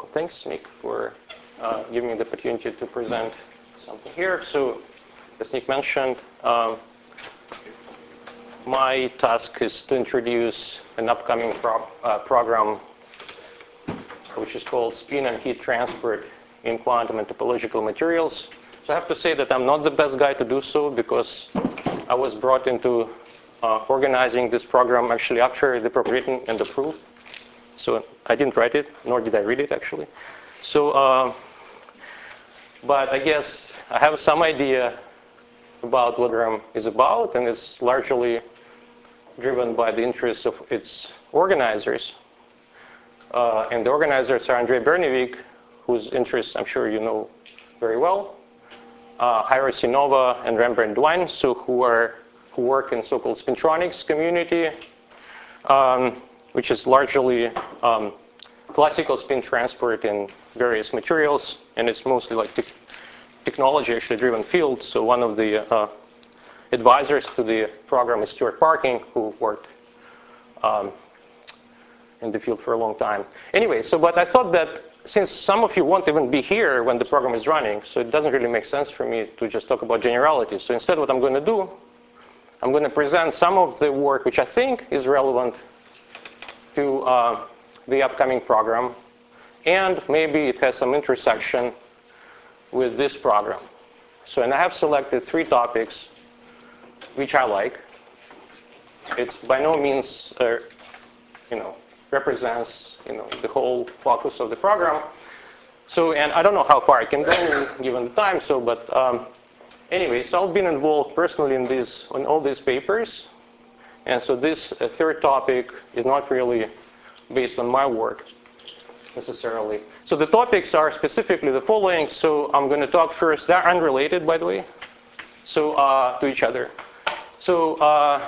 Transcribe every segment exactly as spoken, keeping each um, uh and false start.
thanks, Nick, for uh, giving me the opportunity to present something here. So, as Nick mentioned, um, my task is to introduce an upcoming pro uh, program which is called Spin and Heat Transport in Quantum and Topological Materials. So I have to say that I'm not the best guy to do so, because I was brought into uh, organizing this program actually after the program written and approved. So I didn't write it, nor did I read it actually. So, uh, but I guess I have some idea about what the program is about, and it's largely driven by the interests of its organizers. Uh, and the organizers are Andrei Bernevik, whose interests I'm sure you know very well, uh, Jairo Sinova and Rembrandt Duijn, so who are who work in so-called spintronics community, um, which is largely um, classical spin transport in various materials, and it's mostly like te technology actually driven field. So one of the uh, advisors to the program is Stuart Parking, who worked um, in the field for a long time. Anyway, so but I thought that since some of you won't even be here when the program is running, so it doesn't really make sense for me to just talk about generalities. So instead what I'm going to do, I'm going to present some of the work which I think is relevant to uh, the upcoming program, and maybe it has some intersection with this program. So, and I have selected three topics which I like. It's by no means, uh, you know, represents, you know, the whole focus of the program. So, and I don't know how far I can go given the time. So, but um, anyway, so I've been involved personally in these, in all these papers, and so this uh, third topic is not really based on my work necessarily. So the topics are specifically the following. So I'm going to talk first. They're unrelated, by the way, so uh, to each other. So, uh,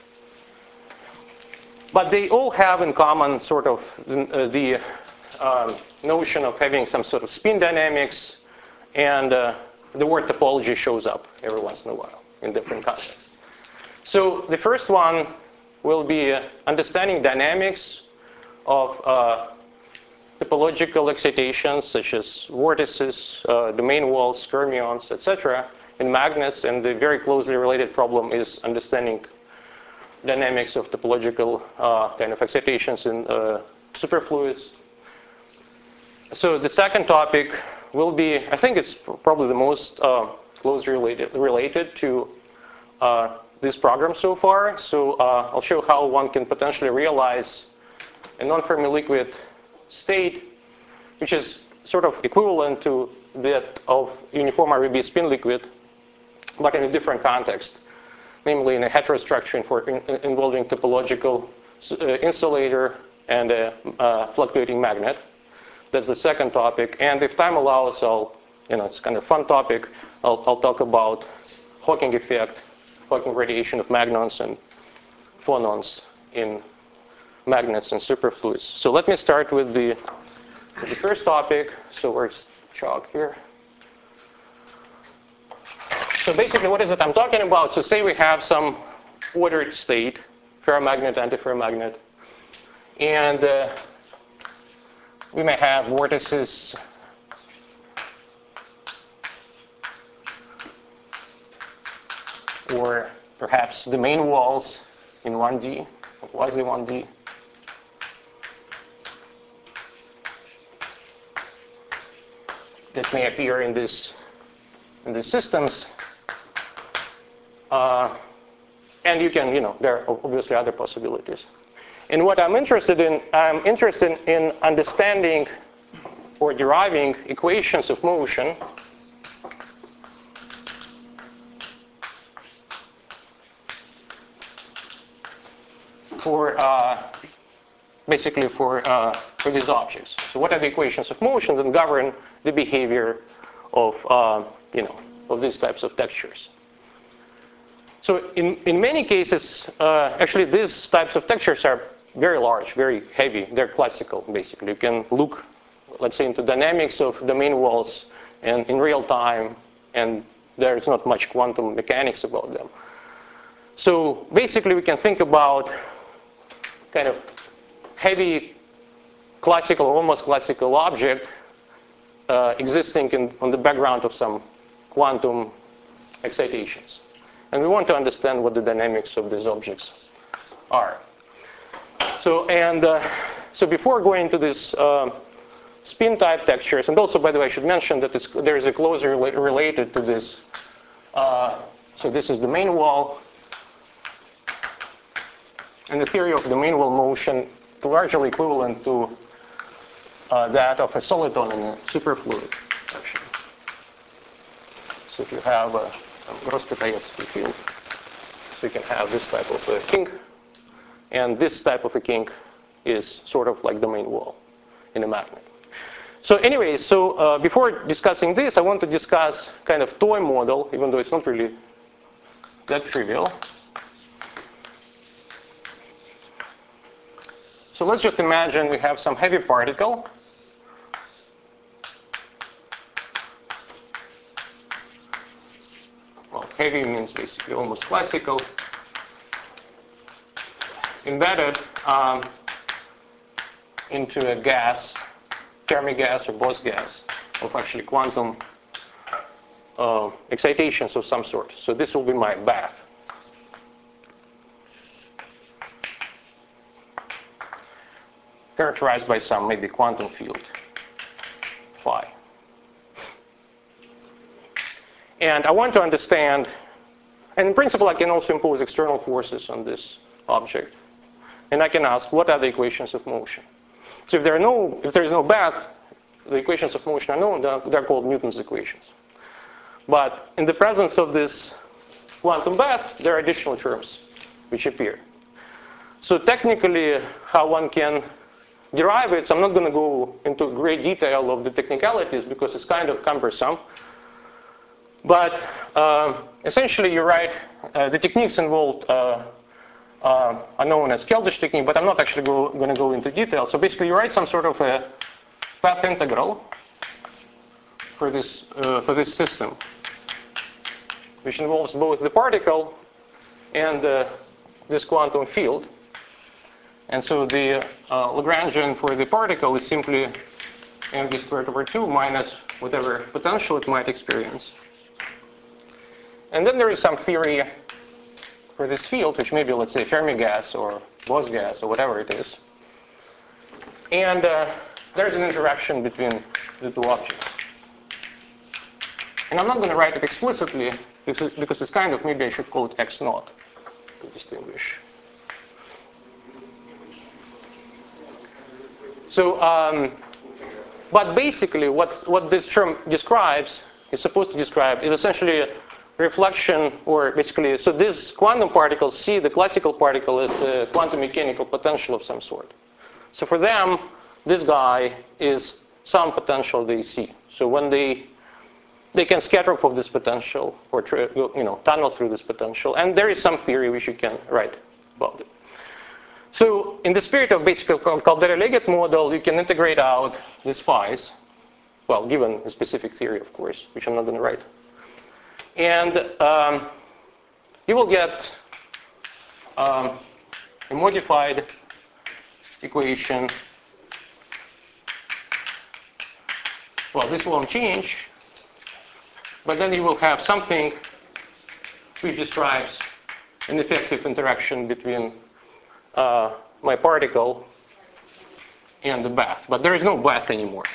but they all have in common sort of uh, the um, notion of having some sort of spin dynamics, and uh, the word topology shows up every once in a while in different contexts. So the first one will be uh, understanding dynamics of uh, topological excitations such as vortices, uh, domain walls, fermions, et cetera in magnets, and the very closely related problem is understanding dynamics of topological uh, kind of excitations in uh, superfluids. So the second topic will be, I think it's probably the most uh, closely related, related to uh, this program so far. So uh, I'll show how one can potentially realize a non-Fermi liquid state, which is sort of equivalent to that of uniform R V B spin liquid, but in a different context, namely in a heterostructure for in, involving topological uh, insulator and a uh, fluctuating magnet. That's the second topic. And if time allows, I'll, you know, it's kind of a fun topic. I'll, I'll talk about Hawking effect, Hawking radiation of magnons and phonons in magnets and superfluids. So let me start with the, with the first topic. So where's chalk here? So basically, what is it I'm talking about? So say we have some ordered state, ferromagnet, antiferromagnet, and uh, we may have vortices or perhaps domain walls in one D, quasi one D. That may appear in this in these systems. Uh, and you can, you know, there are obviously other possibilities. And what I'm interested in, I'm interested in understanding or deriving equations of motion for uh, basically for uh, for these objects. So what are the equations of motion that govern the behavior of uh, you know of these types of textures? So in in many cases, uh, actually these types of textures are very large, very heavy. They're classical, basically. You can look, let's say, into dynamics of domain walls and in real time, and there's not much quantum mechanics about them. So basically, we can think about kind of heavy classical, almost classical object uh, existing in, on the background of some quantum excitations. And we want to understand what the dynamics of these objects are. So, and uh, so before going into this uh, spin type textures, and also, by the way, I should mention that it's, there is a closure rela related to this. Uh, so this is the main wall. And the theory of the main wall motion is largely equivalent to uh, that of a soliton in a superfluid, actually. So if you have a, a Gross-Kitaevsky field, so you can have this type of a kink, and this type of a kink is sort of like the main wall in a magnet. So anyway, so uh, before discussing this, I want to discuss kind of toy model, even though it's not really that trivial. So let's just imagine we have some heavy particle. Well, heavy means basically almost classical. Embedded um, into a gas, Fermi gas or Bose gas, of actually quantum uh, excitations of some sort. So this will be my bath. Characterized by some maybe quantum field, phi. And I want to understand, and in principle I can also impose external forces on this object. And I can ask, what are the equations of motion? So if there are no, if there is no bath, the equations of motion are known, they're called Newton's equations. But in the presence of this quantum bath, there are additional terms which appear. So technically, how one can derive it, so I'm not going to go into great detail of the technicalities because it's kind of cumbersome. But uh, essentially, you write, uh, the techniques involved uh, uh, are known as Keldysh technique, but I'm not actually going to go into detail. So basically, you write some sort of a path integral for this, uh, for this system, which involves both the particle and uh, this quantum field. And so the uh, Lagrangian for the particle is simply mv squared over two minus whatever potential it might experience. And then there is some theory for this field, which may be, let's say, Fermi gas or Bose gas or whatever it is. And uh, there's an interaction between the two objects. And I'm not going to write it explicitly because, because it's kind of, maybe I should call it x naught to distinguish. So, um, but basically what, what this term describes, is supposed to describe, is essentially a reflection, or basically, so this quantum particle, C, the classical particle, is a quantum mechanical potential of some sort. So for them, this guy is some potential they see. So when they, they can scatter off of this potential, or you know, tunnel through this potential, and there is some theory which you can write about it. So in the spirit of basically Caldera-Leggett model, you can integrate out these phi's, well, given a specific theory, of course, which I'm not going to write. And um, you will get um, a modified equation. Well, this won't change, but then you will have something which describes an effective interaction between Uh, my particle and the bath. But there is no bath anymore.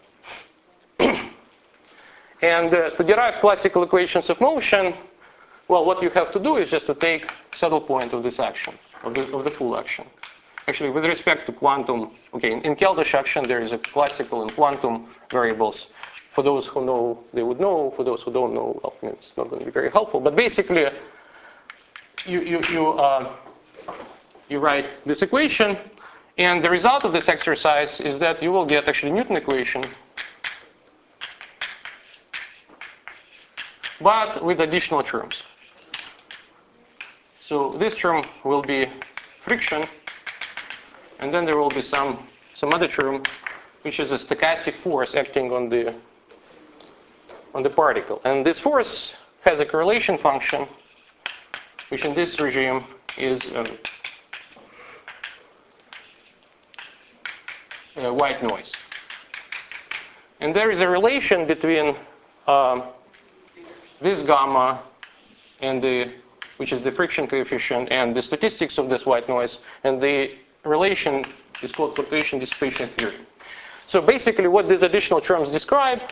And uh, to derive classical equations of motion, well, what you have to do is just to take saddle point of this action, of the, of the full action. Actually, with respect to quantum, okay, in, in Keldysh action, there is a classical and quantum variables. For those who know, they would know. For those who don't know, well, it's not going to be very helpful. But basically, you, you, you uh, You write this equation, and the result of this exercise is that you will get actually Newton equation, but with additional terms. So this term will be friction, and then there will be some, some other term, which is a stochastic force acting on the, on the particle. And this force has a correlation function, which in this regime is um, uh, white noise. And there is a relation between um, this gamma and the, which is the friction coefficient, and the statistics of this white noise, and the relation is called fluctuation dissipation theory. So basically what these additional terms describe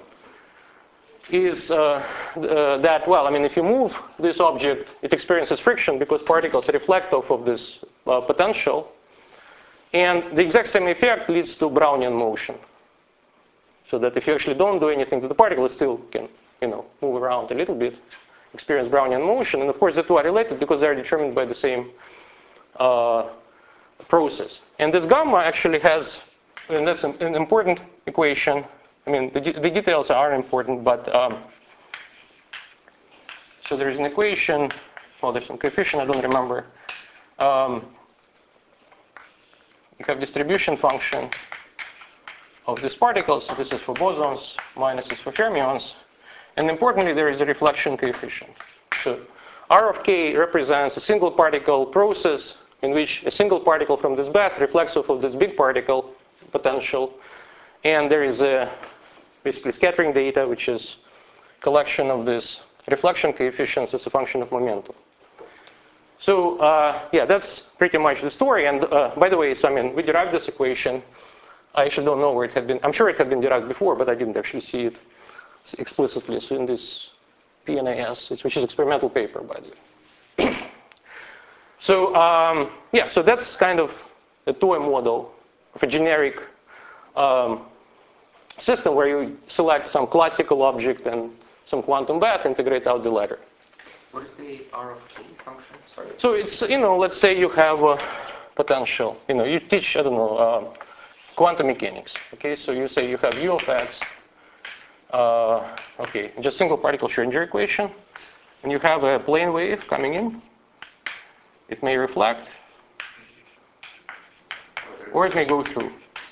is uh, uh, that, well, I mean, if you move this object, it experiences friction because particles reflect off of this uh, potential. And the exact same effect leads to Brownian motion. So that if you actually don't do anything to the particle, it still can, you know, move around a little bit, experience Brownian motion. And of course, the two are related because they're determined by the same uh, process. And this gamma actually has, and that's an, an important equation. I mean, the, the details are important, but um, so there's an equation. Well, there's some coefficient, I don't remember. Um, you have distribution function of these particles. So this is for bosons, minus is for fermions. And importantly, there is a reflection coefficient. So R of k represents a single particle process in which a single particle from this bath reflects off of this big particle potential. And there is a basically scattering data, which is collection of this reflection coefficients as a function of momentum. So uh, yeah, that's pretty much the story. And uh, by the way, so I mean, we derived this equation. I actually don't know where it had been. I'm sure it had been derived before, but I didn't actually see it explicitly. So in this P N A S, which is experimental paper, by the way. So um, yeah, so that's kind of a toy model of a generic um, system where you select some classical object and some quantum bath, integrate out the latter. What is the R of k function? Sorry. So it's, you know, let's say you have a potential. You know, you teach, I don't know, uh, quantum mechanics. Okay, so you say you have U of x, uh, okay, just single particle Schrödinger equation, and you have a plane wave coming in. It may reflect, or it may go through.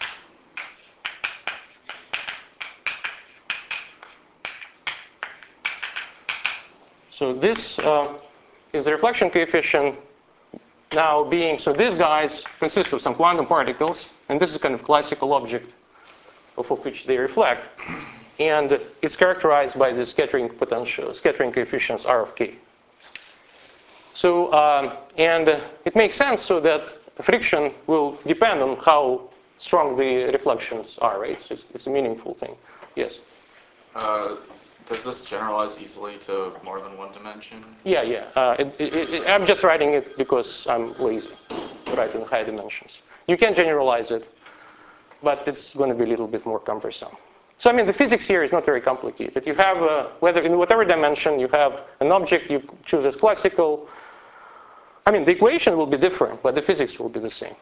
So this uh, is the reflection coefficient now being, so these guys consist of some quantum particles, and this is kind of classical object of which they reflect. And it's characterized by the scattering potential, scattering coefficients R of k. So, um, and it makes sense so that friction will depend on how strong the reflections are, right? So it's, it's a meaningful thing. Yes? Uh, does this generalize easily to more than one dimension? Yeah, yeah. Uh, it, it, it, I'm just writing it because I'm lazy to write in high dimensions. You can generalize it, but it's going to be a little bit more cumbersome. So, I mean, the physics here is not very complicated. You have, uh, whether in whatever dimension, you have an object you choose as classical. I mean, the equation will be different, but the physics will be the same.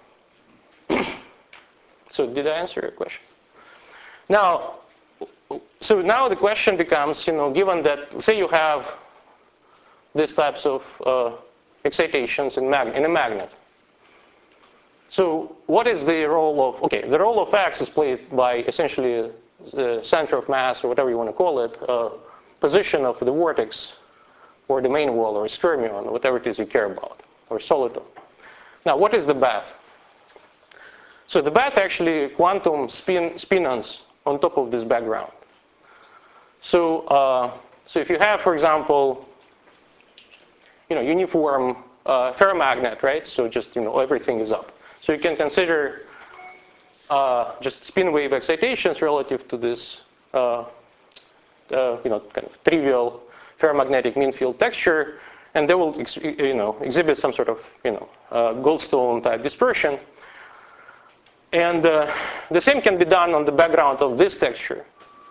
So, did I answer your question? Now, so now the question becomes, you know, given that, say you have these types of uh, excitations in, mag in a magnet. So what is the role of, okay, the role of X is played by essentially the center of mass, or whatever you want to call it, uh, position of the vortex, or the main wall, or a skyrmion, or whatever it is you care about, or soliton. Now, what is the bath? So the bath actually quantum spin spinons on top of this background. So, uh, so if you have, for example, you know, uniform uh, ferromagnet, right? So just, you know, everything is up. So you can consider uh, just spin wave excitations relative to this, uh, uh, you know, kind of trivial ferromagnetic mean field texture, and they will, ex you know, exhibit some sort of, you know, uh, Goldstone type dispersion. And uh, the same can be done on the background of this texture.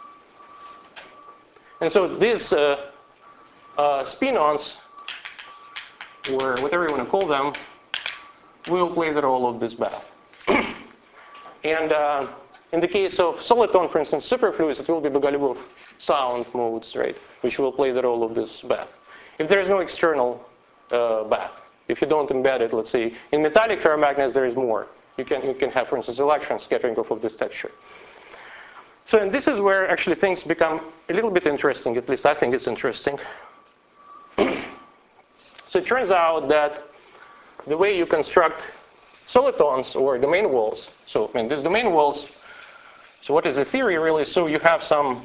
And so these uh, uh, spinons, or whatever you want to call them, will play the role of this bath. And uh, in the case of soliton, for instance, superfluous, it will be Bogoliubov sound modes, right, which will play the role of this bath. If there is no external uh, bath, if you don't embed it, let's say, in metallic ferromagnets, there is more. You can, you can have, for instance, electrons scattering off of this texture. So, and this is where actually things become a little bit interesting, at least I think it's interesting. So it turns out that the way you construct solitons or domain walls. So, I mean, these domain walls, so what is the theory really? So you have some,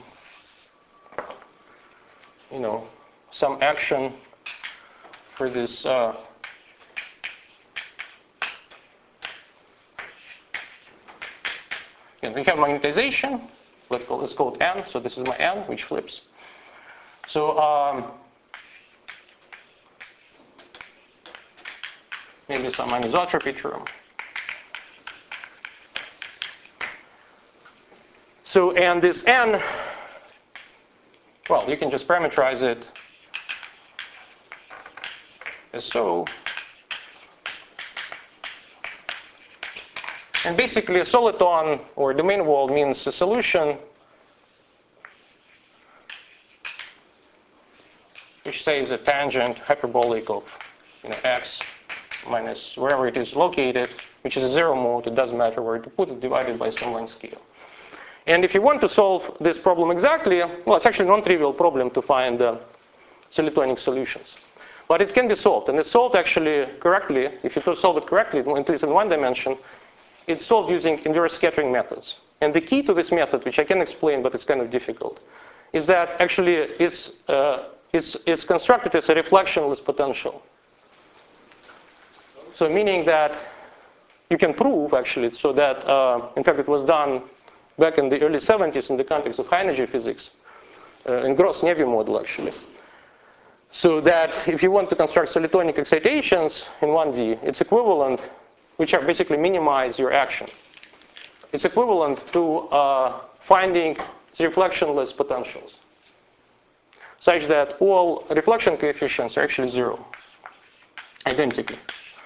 you know, some action for this uh, and we have magnetization. Let's call, let's call it N. So this is my N, which flips. So um, maybe some anisotropy term. So, and this N, well, you can just parameterize it as so. And basically, a soliton or domain wall means a solution which say is a tangent hyperbolic of, you know, x minus wherever it is located, which is a zero mode. It doesn't matter where to put it, divided by some length scale. And if you want to solve this problem exactly, well, it's actually a non-trivial problem to find uh, solitonic solutions. But it can be solved. And it's solved actually correctly. If you solve it correctly, at least in one dimension, it's solved using inverse scattering methods. And the key to this method, which I can explain, but it's kind of difficult, is that actually it's, uh, it's, it's constructed as a reflectionless potential. So meaning that you can prove, actually, so that, uh, in fact, it was done back in the early seventies in the context of high energy physics, uh, in Gross-Neveu model, actually. So that if you want to construct solitonic excitations in one D, it's equivalent, which are basically minimize your action. It's equivalent to uh, finding reflectionless potentials, such that all reflection coefficients are actually zero, identically.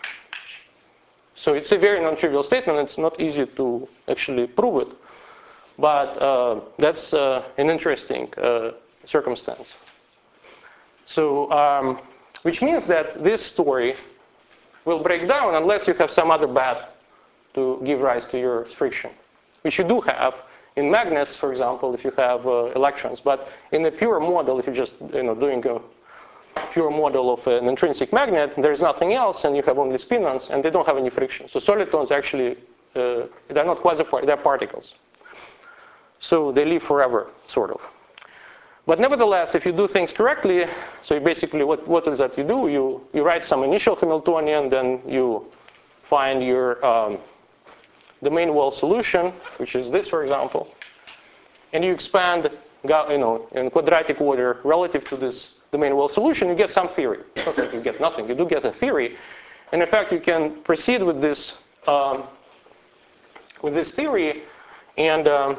So it's a very non-trivial statement. It's not easy to actually prove it. But uh, that's uh, an interesting uh, circumstance. So, um, which means that this story will break down unless you have some other path to give rise to your friction, which you do have in magnets, for example, if you have uh, electrons. But in a pure model, if you're just, you know, doing a pure model of an intrinsic magnet, there's nothing else, and you have only spinons, and they don't have any friction. So solitons actually, uh, they're not quasi-particles, they're particles. So they live forever, sort of. But nevertheless, if you do things correctly, so you basically, what, what is that you do? You, you write some initial Hamiltonian, then you find your um, domain wall solution, which is this, for example, and you expand, you know, in quadratic order relative to this domain wall solution, you get some theory. It's not like you get nothing. You do get a theory. And in fact, you can proceed with this, um, with this theory, and um,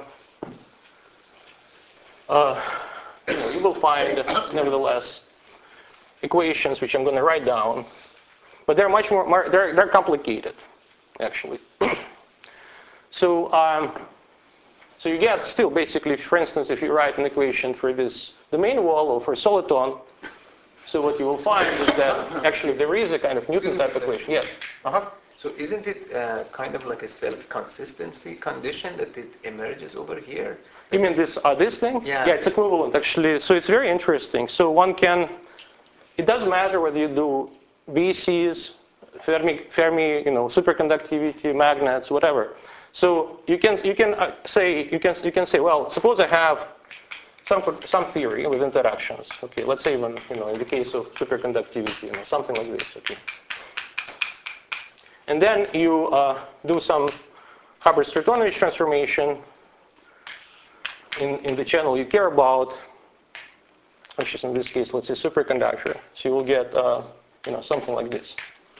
Uh, you know, you will find, nevertheless, equations which I'm going to write down, but they're much more, more they're, they're complicated, actually. so, um, so you get still basically, for instance, if you write an equation for this domain wall or for soliton, so what you will find is that actually there is a kind of Newton type equation. Yes. Uh-huh. So isn't it uh, kind of like a self-consistency condition that it emerges over here? You mean this uh, this thing? Yeah. Yeah, it's equivalent actually. So it's very interesting. So one can, it doesn't matter whether you do B Cs, Fermi, Fermi, you know, superconductivity, magnets, whatever. So you can you can uh, say you can you can say, well, suppose I have some some theory with interactions. Okay, let's say even, you know, in the case of superconductivity, you know, something like this. Okay. And then you uh, do some Hubbard-Stratonovich transformation in, in the channel you care about, which is in this case, let's say, superconductor. So you will get, uh, you know, something like this.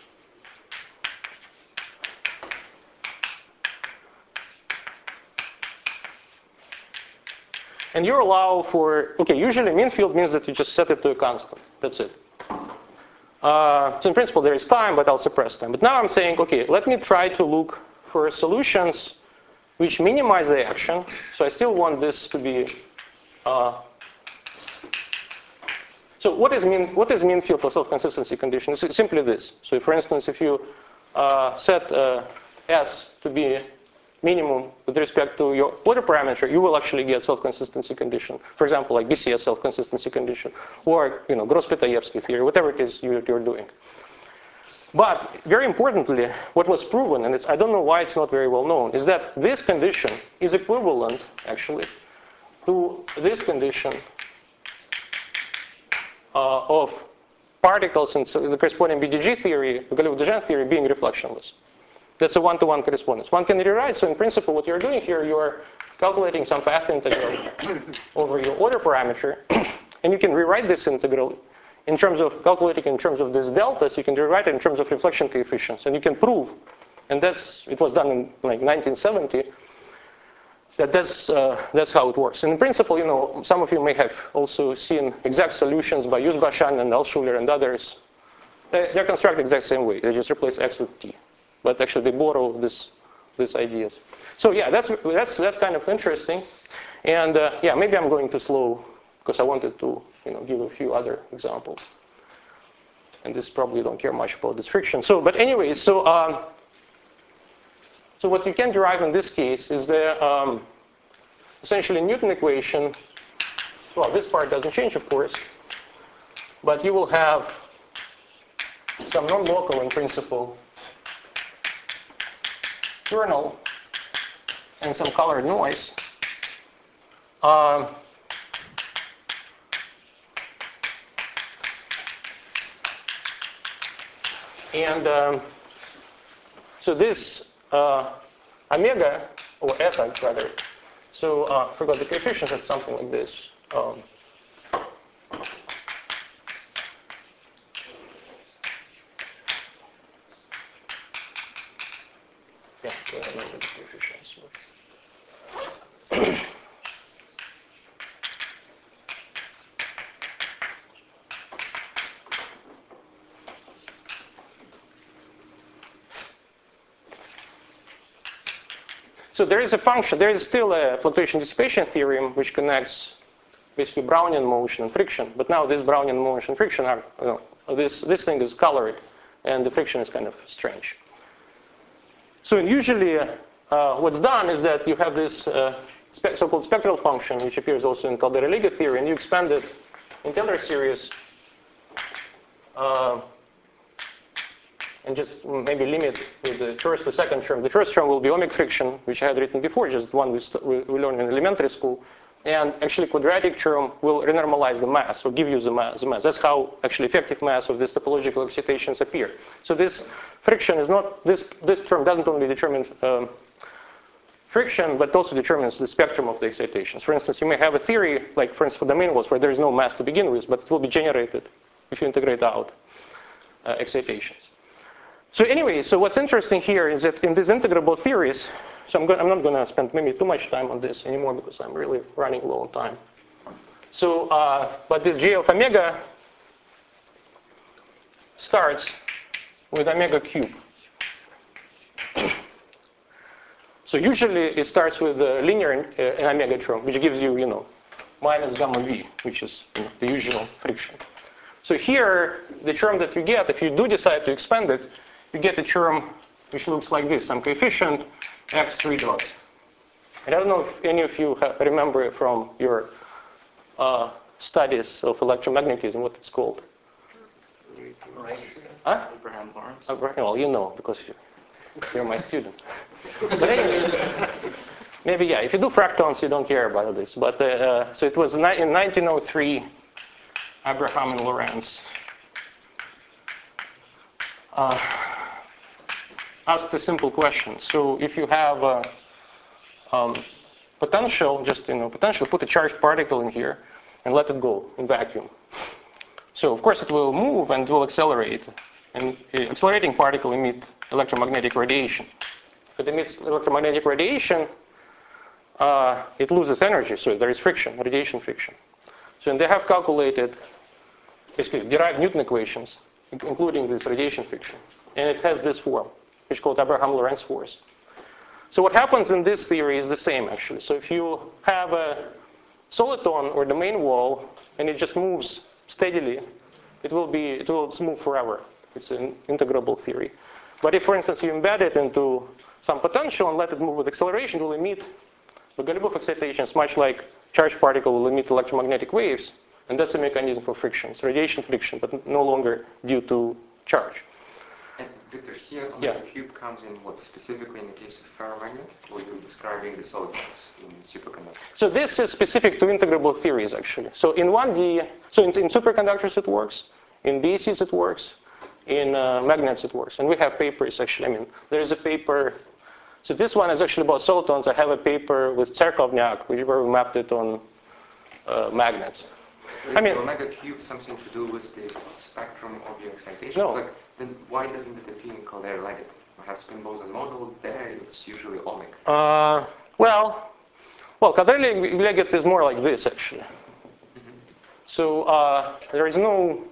And you allow for, okay, usually mean field means that you just set it to a constant. That's it. Uh, so in principle, there is time, but I'll suppress time. But now I'm saying, okay, let me try to look for solutions which minimize the action. So I still want this to be. Uh, so what is mean? What is mean field or self-consistency condition? It's simply this. So for instance, if you uh, set uh, S to be minimum with respect to your order parameter, you will actually get self-consistency condition. For example, like B C S self-consistency condition, or, you know, Gross-Pitaevsky theory, whatever it is you, you're doing. But very importantly, what was proven, and it's, I don't know why it's not very well known, is that this condition is equivalent, actually, to this condition uh, of particles in the corresponding B D G theory, the Galilean theory, being reflectionless. That's a one-to-one correspondence. One can rewrite, so in principle, what you're doing here, you're calculating some path integral over your order parameter, and you can rewrite this integral in terms of calculating in terms of this deltas, you can rewrite it in terms of reflection coefficients, and you can prove, and that's, it was done in like nineteen seventy, that that's, uh, that's how it works. And in principle, you know, some of you may have also seen exact solutions by Yuzbashan and Altshuler and others. They, they're constructed the exact same way. They just replace x with t. But actually, they borrow this, these ideas. So yeah, that's, that's, that's kind of interesting. And uh, yeah, maybe I'm going too slow because I wanted to, you know, give a few other examples. And this probably don't care much about this friction. So, but anyway, so um, so what you can derive in this case is the um, essentially Newton equation. Well, this part doesn't change, of course, but you will have some non-local, in principle, kernel and some colored noise. Um, and um, so this uh, omega, or eta rather, so uh, I forgot the coefficient, it's something like this. Um, yeah, I don't remember the coefficients. So there is a function, there is still a fluctuation dissipation theorem which connects basically Brownian motion and friction. But now this Brownian motion and friction are, you know, this, this thing is colored and the friction is kind of strange. So usually uh, uh, what's done is that you have this uh, spe so-called spectral function, which appears also in Caldera-Liga theory, and you expand it in Taylor series uh, and just maybe limit with the first or second term. The first term will be ohmic friction, which I had written before, just one we, we, we learned in elementary school. And actually quadratic term will renormalize the mass, or give you the mass, the mass. That's how actually effective mass of these topological excitations appear. So this friction is not, this, this term doesn't only determine um, friction, but also determines the spectrum of the excitations. For instance, you may have a theory, like for instance for domain walls, where there is no mass to begin with, but it will be generated if you integrate out uh, excitations. So anyway, so what's interesting here is that in these integrable theories, so I'm, go I'm not going to spend maybe too much time on this anymore because I'm really running low on time. So, uh, but this J of omega starts with omega cube. So usually it starts with a linear uh, omega term, which gives you, you know, minus gamma v, which is, you know, the usual friction. So here, the term that you get, if you do decide to expand it, you get a term which looks like this, some coefficient x three dots. And I don't know if any of you remember from your uh, studies of electromagnetism what it's called. Huh? Abraham Lawrence. Well, you know, because you're, you're my student. But anyway, maybe, yeah, if you do fractons, you don't care about this. But uh, so it was in nineteen oh three, Abraham and Lorentz uh, asked a simple question. So if you have a um, potential, just, you know, potential, put a charged particle in here and let it go in vacuum. So of course it will move and it will accelerate. And the accelerating particle emit electromagnetic radiation. If it emits electromagnetic radiation, uh, it loses energy, so there is friction, radiation friction. So and they have calculated, basically derived Newton equations, including this radiation friction. And it has this form, which is called Abraham-Lorentz force. So what happens in this theory is the same, actually. So if you have a soliton or domain wall, and it just moves steadily, it will be, it will move forever. It's an integrable theory. But if, for instance, you embed it into some potential and let it move with acceleration, it will emit the Golubov excitations, much like charged particle will emit electromagnetic waves. And that's the mechanism for friction. It's radiation friction, but no longer due to charge. And Victor, here on Yeah. the cube comes in what specifically in the case of ferromagnet, or you're describing the solidons in superconductor? So this is specific to integrable theories, actually. So in one D, so in, in superconductors it works, in B E Cs it works, in uh, magnets it works. And we have papers, actually. I mean, there is a paper. So this one is actually about solitons. I have a paper with Tserkovniak, which where we mapped it on uh, magnets. But I mean, the omega cube something to do with the spectrum of your excitation? No. Like, then why doesn't it appear in Calder-Leggett? I have spin boson model there. It's usually ohmic. Uh, well, well, Calder-Leggett is more like this, actually. Mm-hmm. So uh, there is no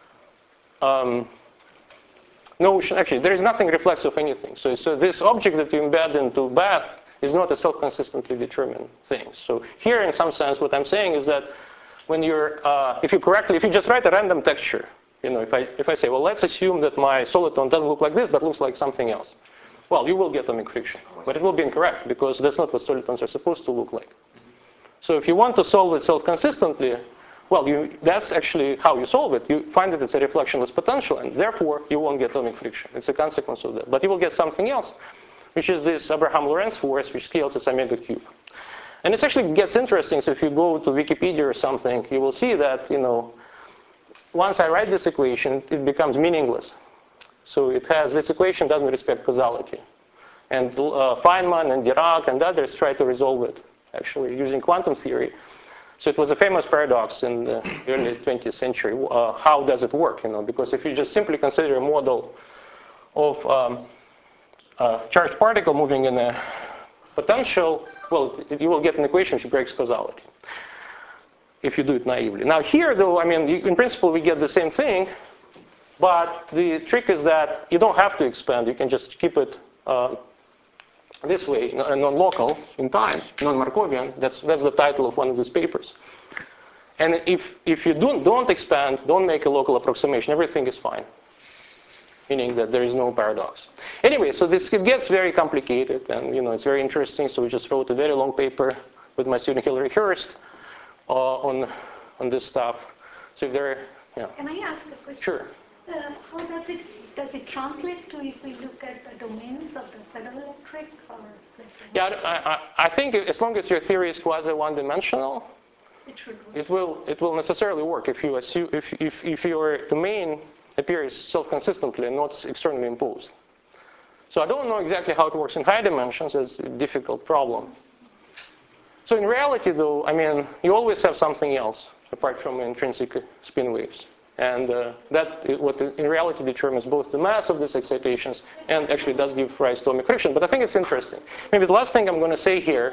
um, notion. Actually, there is nothing reflexive of anything. So, so this object that you embed into bath is not a self-consistently determined thing. So here, in some sense, what I'm saying is that when you're, uh, if you correctly, if you just write a random texture, you know, if I if I say, well, let's assume that my soliton doesn't look like this, but looks like something else. Well, you will get ohmic friction, but it will be incorrect because that's not what solitons are supposed to look like. So if you want to solve it self-consistently, well, you, that's actually how you solve it. You find that it's a reflectionless potential, and therefore you won't get ohmic friction. It's a consequence of that. But you will get something else, which is this Abraham-Lorentz force, which scales its omega cube. And it actually gets interesting. So if you go to Wikipedia or something, you will see that, you know, once I write this equation, it becomes meaningless. So it has, this equation doesn't respect causality. And uh, Feynman and Dirac and others try to resolve it, actually, using quantum theory. So it was a famous paradox in the early twentieth century. Uh, how does it work? You know, because if you just simply consider a model of um, a charged particle moving in a potential, well, it, you will get an equation which breaks causality if you do it naively. Now here, though, I mean, you, in principle, we get the same thing, but the trick is that you don't have to expand. You can just keep it uh, this way, non-local in time, non-Markovian. That's that's the title of one of these papers. And if if you don't don't expand, don't make a local approximation, everything is fine. Meaning that there is no paradox. Anyway, so this it gets very complicated, and you know it's very interesting. So we just wrote a very long paper with my student Hilary Hurst uh, on on this stuff. So if there, yeah. Can I ask a question? Sure. Uh, how does it does it translate to if we look at the domains of the ferroelectric or let's say? Yeah, I, I, I think as long as your theory is quasi one-dimensional, It should work. it will it will necessarily work if you assume if if if your domain appears self-consistently and not externally imposed. So I don't know exactly how it works in high dimensions. It's a difficult problem. So in reality, though, I mean, you always have something else apart from intrinsic spin waves. And uh, that is what in reality determines both the mass of these excitations and actually does give rise to ohmic friction. But I think it's interesting. Maybe the last thing I'm going to say here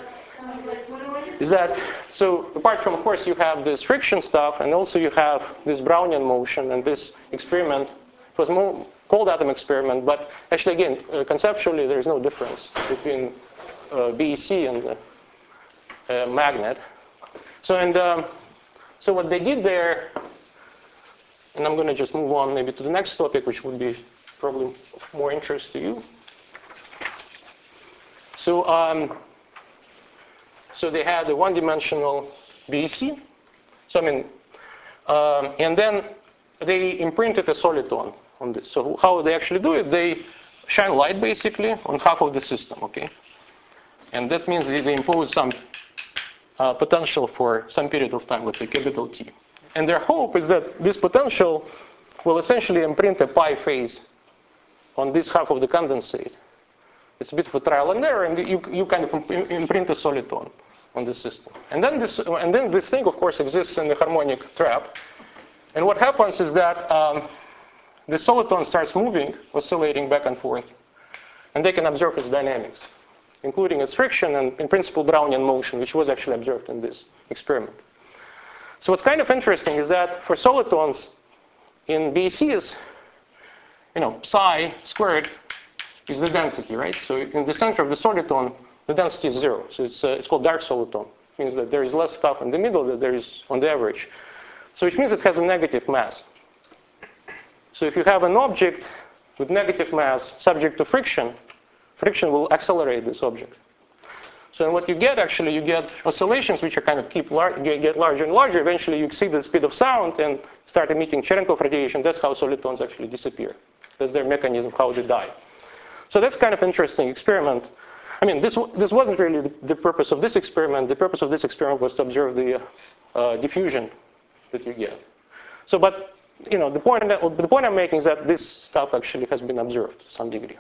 is that, so apart from, of course, you have this friction stuff, and also you have this Brownian motion, and this experiment was more cold atom experiment, but actually, again, uh, conceptually, there is no difference between uh, B E C and uh, uh, magnet. So, and um, so what they did there, and I'm going to just move on maybe to the next topic, which would be probably of more interest to you. So, um, so they had a one-dimensional B E C. So I mean, um, and then they imprinted a soliton on this. So how they actually do it? They shine light basically on half of the system, okay? And that means they, they impose some uh, potential for some period of time, let's say capital T. And their hope is that this potential will essentially imprint a pi phase on this half of the condensate. It's a bit of a trial and error, and you, you kind of imprint a soliton on the system. And then this, and then this thing, of course, exists in the harmonic trap. And what happens is that um, the soliton starts moving, oscillating back and forth, and they can observe its dynamics, including its friction and, in principle, Brownian motion, which was actually observed in this experiment. So what's kind of interesting is that for solitons in B E Cs, you know, psi squared is the density, right? So in the center of the soliton, the density is zero. So it's, uh, it's called dark soliton. It means that there is less stuff in the middle than there is on the average. So which means it has a negative mass. So if you have an object with negative mass subject to friction, friction will accelerate this object. So what you get, actually, you get oscillations which are kind of keep lar get larger and larger. Eventually, you exceed the speed of sound and start emitting Cherenkov radiation. That's how solitons actually disappear. That's their mechanism, how they die. So that's kind of interesting experiment. I mean, this, this wasn't really the, the purpose of this experiment. The purpose of this experiment was to observe the uh, diffusion that you get. So, but, you know, the point, that, the point I'm making is that this stuff actually has been observed to some degree.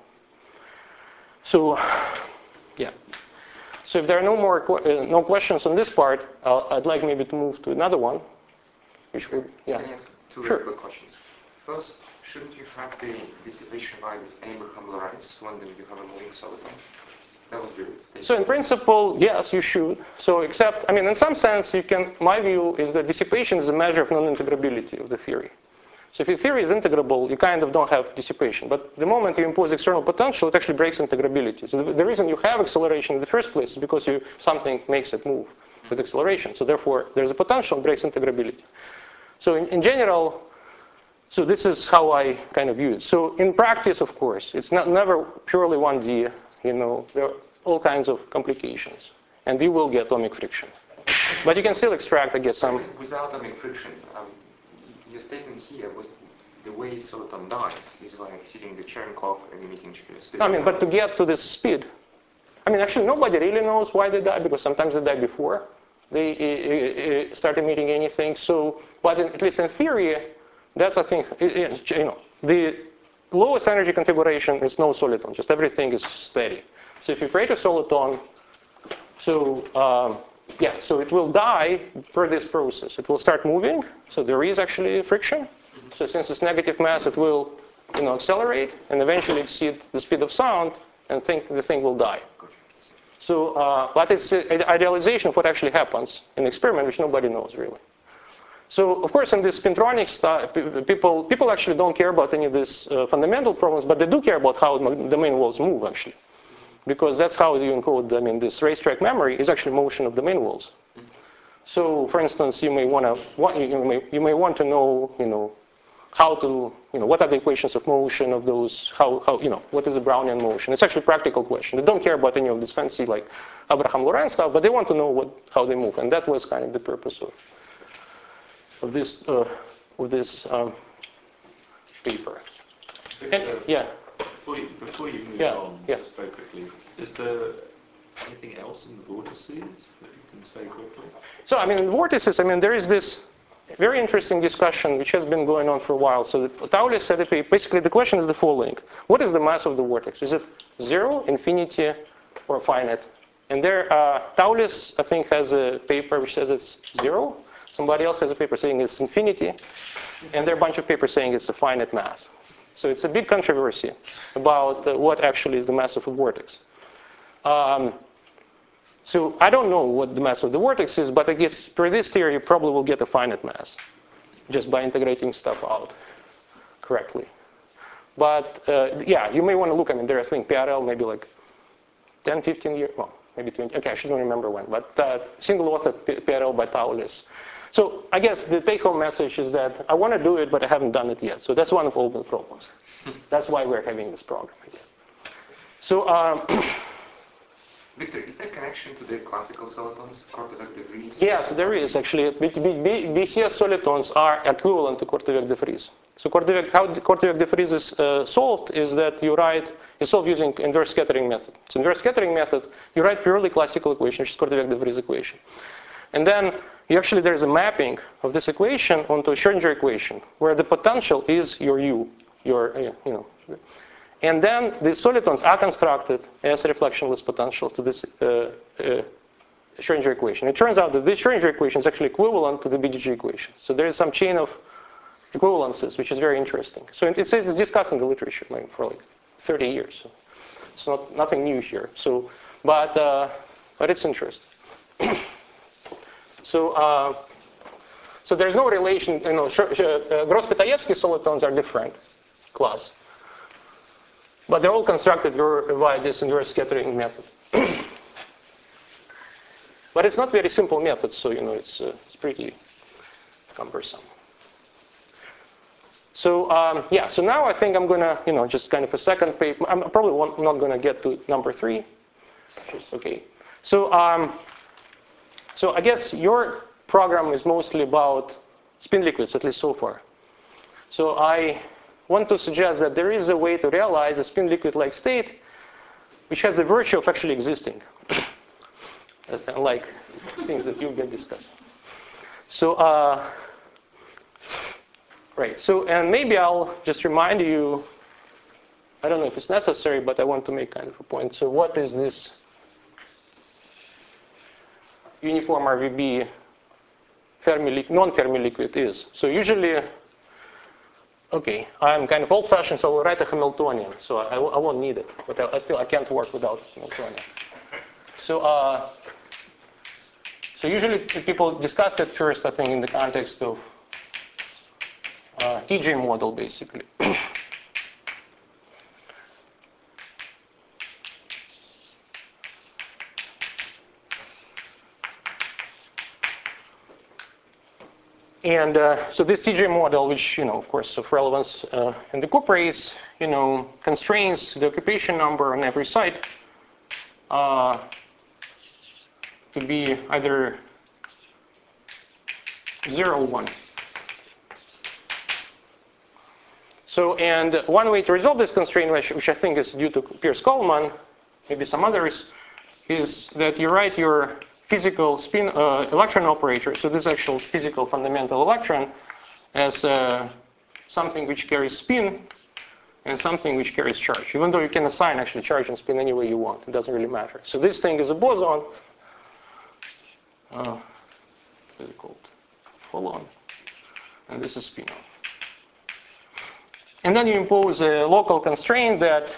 So, yeah. So if there are no more uh, no questions on this part, uh, I'd like maybe to move to another one, which would, yeah. Can I ask two Sure. very quick questions? First, shouldn't you have the dissipation by this Abraham-Lorentz when you have a moving soliton? That was the statement. So in principle, yes, you should. So except, I mean, in some sense, you can, my view is that dissipation is a measure of non-integrability of the theory. So if your theory is integrable, you kind of don't have dissipation. But the moment you impose external potential, it actually breaks integrability. So the, the reason you have acceleration in the first place is because you, something makes it move with acceleration. So therefore, there's a potential, it breaks integrability. So in, in general, so this is how I kind of view it. So in practice, of course, it's not never purely one D. You know, there are all kinds of complications. And you will get atomic friction. But you can still extract, I guess, some... Without atomic friction, um, your statement here was the way soliton dies is by exceeding the Cherenkov and emitting speed. I mean, but to get to this speed, I mean, actually, nobody really knows why they die, because sometimes they die before they uh, uh, start emitting anything. So, but in, at least in theory, that's, I think, it, you know, the lowest energy configuration is no soliton, just everything is steady. So if you create a soliton, so um, yeah, so it will die per this process. It will start moving, so there is actually friction. So since it's negative mass, it will, you know, accelerate and eventually exceed the speed of sound, and think the thing will die. So, uh, but it's an idealization of what actually happens in the experiment, which nobody knows really. So, of course, in this spintronics stuff, people people actually don't care about any of these uh, fundamental problems, but they do care about how the main walls move actually, because that's how you encode. I mean, this racetrack memory is actually motion of the main walls. So, for instance, you may want to you may you may want to know, you know, how to, you know, what are the equations of motion of those, how, how, you know, what is the Brownian motion? It's actually a practical question. They don't care about any of this fancy, like, Abraham-Lorentz stuff, but they want to know what, how they move. And that was kind of the purpose of, of this, uh, of this um, paper. And, yeah. Before you, before you move Yeah, on, yeah. just very quickly, is there anything else in the vortices that you can say quickly? So, I mean, in vortices, I mean, there is this very interesting discussion which has been going on for a while. So Taulis said that basically the question is the following. What is the mass of the vortex? Is it zero, infinity, or finite? And there, uh, Taulis, I think, has a paper which says it's zero. Somebody else has a paper saying it's infinity. And there are a bunch of papers saying it's a finite mass. So it's a big controversy about uh, what actually is the mass of a vortex. Um, So I don't know what the mass of the vortex is, but I guess per this theory, you probably will get a finite mass just by integrating stuff out correctly. But uh, yeah, you may want to look. I mean, there I think P R L maybe like ten, fifteen years, well, maybe twenty. Okay, I shouldn't remember when, but uh, single author P R L by Taulis. So I guess the take-home message is that I want to do it, but I haven't done it yet. So that's one of open problems. That's why we're having this program, I guess. So. Um, Victor, is there a connection to the classical solitons, Korteweg de Vries? Yeah, so there is actually. B C S solitons are equivalent to Korteweg de Vries. So Korteweg, how Korteweg de Vries is uh, solved is that you write, it's solved using inverse scattering method. So inverse scattering method, you write purely classical equation, which is Korteweg de Vries equation. And then you actually, there's a mapping of this equation onto a Schrödinger equation, where the potential is your U, your, uh, you know. And then the solitons are constructed as reflectionless potentials to this uh, uh, Schrödinger equation. It turns out that this Schrödinger equation is actually equivalent to the B D G equation. So there is some chain of equivalences, which is very interesting. So it's, it's discussed in the literature like, for like thirty years. So it's not nothing new here. So, but uh, but it's interesting. so uh, so there's no relation. You know, uh, Gross-Pitaevsky solitons are different class. But they're all constructed by this inverse scattering method. But it's not very simple method, so you know it's, uh, it's pretty cumbersome. So um, yeah, so now I think I'm gonna, you know, just kind of a second paper. I'm probably not gonna get to number three. Just, okay. So um, so I guess your program is mostly about spin liquids, at least so far. So I want to suggest that there is a way to realize a spin liquid-like state which has the virtue of actually existing, unlike things that you've been discussing. So, uh, right. So, and maybe I'll just remind you, I don't know if it's necessary, but I want to make kind of a point. So what is this uniform R V B Fermi non-Fermi liquid is? So usually, okay, I'm kind of old-fashioned, so I'll write a Hamiltonian. So I, I won't need it, but I, I still I can't work without Hamiltonian. So, uh, so usually people discuss it first, I think, in the context of uh, T J model, basically. And uh, so this T J model, which, you know, of course, of relevance uh, in the Coupe, you know, constrains the occupation number on every site uh, to be either zero or one. So, and one way to resolve this constraint, which, which I think is due to Peirce-Coleman, maybe some others, is that you write your physical spin uh, electron operator, so this actual physical fundamental electron, as uh, something which carries spin and something which carries charge, even though you can assign actually charge and spin any way you want. It doesn't really matter. So this thing is a boson. Uh, what is it called? Hold on. And this is spin. And then you impose a local constraint that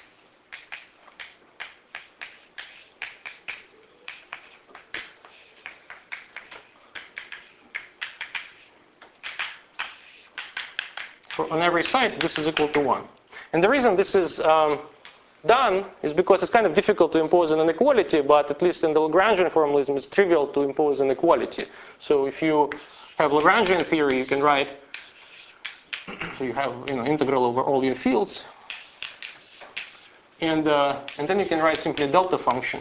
on every site, this is equal to one. And the reason this is um, done is because it's kind of difficult to impose an inequality, but at least in the Lagrangian formalism, it's trivial to impose an equality. So if you have Lagrangian theory, you can write, so you have, you know, integral over all your fields. And, uh, and then you can write simply a delta function.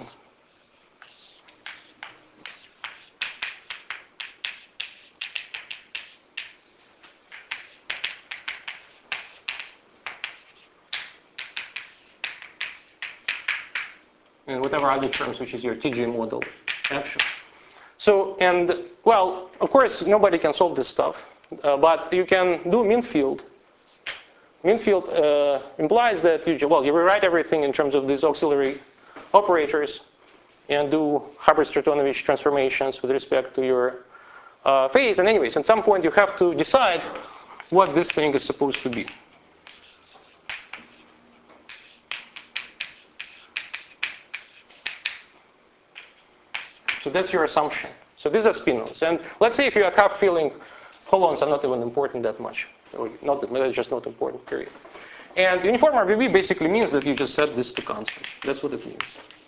And whatever other terms, which is your T J model action. So, and, well, of course, nobody can solve this stuff. Uh, but you can do min field. Min field uh, implies that you, well, you rewrite everything in terms of these auxiliary operators and do Hubbard-Stratonovich transformations with respect to your uh, phase. And anyways, at some point, you have to decide what this thing is supposed to be. So that's your assumption. So these are spinels. And let's say if you are half feeling holons are not even important that much. Or not, they're just not important, period. And uniform R V B basically means that you just set this to constant. That's what it means.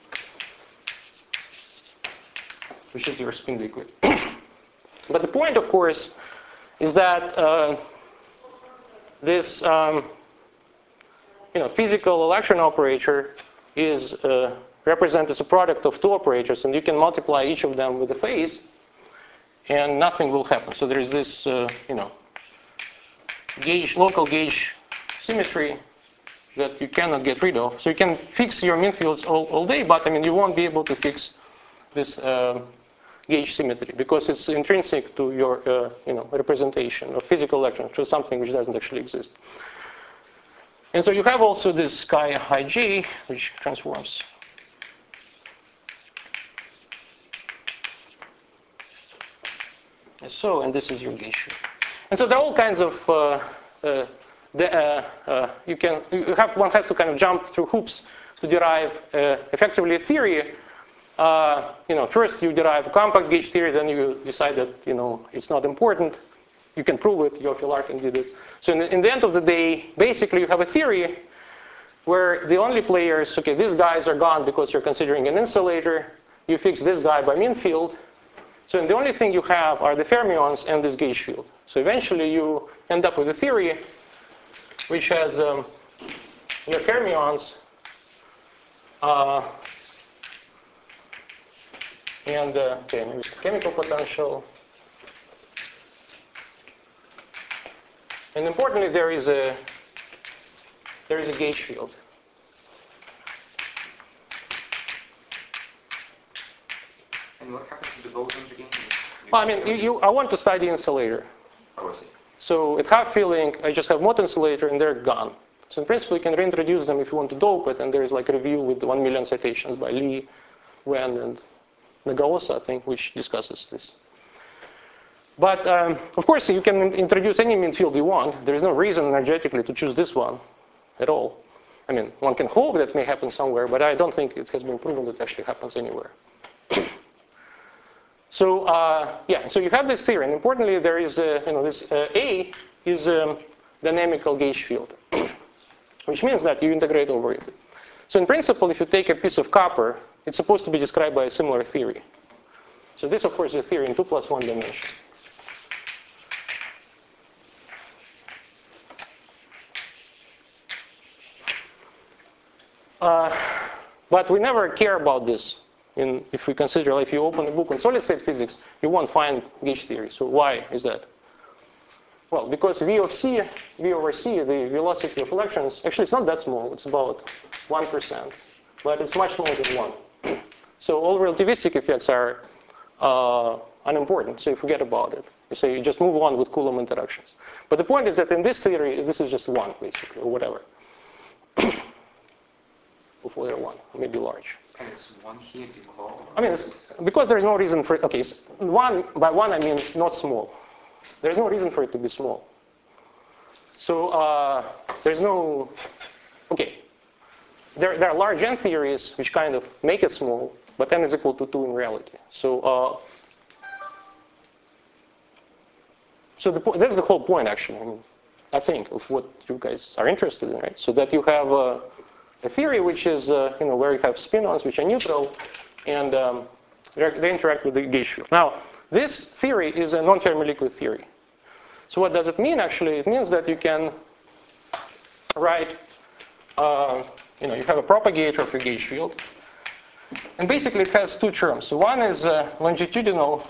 Which is your spin liquid. But the point, of course, is that uh, this um, you know, physical electron operator is uh, represented as a product of two operators, and you can multiply each of them with a phase, and nothing will happen. So there is this, uh, you know, gauge, local gauge symmetry that you cannot get rid of. So you can fix your min fields all, all day, but I mean, you won't be able to fix this uh, gauge symmetry because it's intrinsic to your, uh, you know, representation of physical electrons, which is something which doesn't actually exist. And so you have also this chi I j, which transforms. And so, and this is your gauge field. And so there are all kinds of, uh, uh, the, uh, uh, you can, you have, one has to kind of jump through hoops to derive uh, effectively a theory. Uh, you know, first you derive a compact gauge theory, then you decide that, you know, it's not important. You can prove it, Yofi Larkin did it. So in the, in the end of the day, basically you have a theory where the only players, okay, these guys are gone because you're considering an insulator. You fix this guy by min field. So the only thing you have are the fermions and this gauge field. So eventually you end up with a theory which has um, your fermions uh, and uh, okay, maybe chemical potential. And importantly, there is a there is a gauge field. And what happens to the bosons again? You Well, I mean, you, you, I want to study insulator. Oh, I see. So at half filling, I just have mode insulator and they're gone. So in principle, you can reintroduce them if you want to dope it, and there's like a review with one million citations by Lee, Wen, and Nagaosa, I think, which discusses this. But um, of course, you can introduce any mean field you want. There is no reason energetically to choose this one at all. I mean, one can hope that may happen somewhere, but I don't think it has been proven that it actually happens anywhere. So uh, yeah, so you have this theory, and importantly, there is a, you know, this uh, A is a dynamical gauge field, which means that you integrate over it. So in principle, if you take a piece of copper, it's supposed to be described by a similar theory. So this, of course, is a theory in two plus one dimension. Uh, but we never care about this. In, if we consider, like, if you open a book on solid state physics, you won't find gauge theory. So why is that? Well, because V of C, V over C, the velocity of electrons, actually it's not that small. It's about one percent. But it's much smaller than one. So all relativistic effects are uh, unimportant. So you forget about it. You say you just move on with Coulomb interactions. But the point is that in this theory, this is just one, basically, or whatever. Before they're one, maybe large. And it's one here to call? I mean, it's, because there's no reason for it. Okay, one, by one I mean not small. There's no reason for it to be small. So uh, there's no, okay. There, there are large n theories which kind of make it small, but n is equal to two in reality. So, uh, so the, that's the whole point, actually, I, mean, I think, of what you guys are interested in, right? So that you have uh, a theory which is, uh, you know, where you have spin-ons which are neutral, and um, they interact with the gauge field. Now, this theory is a non-Fermi liquid theory. So what does it mean, actually? It means that you can write, uh, you know, you have a propagator of your gauge field, and basically it has two terms. So one is uh, longitudinal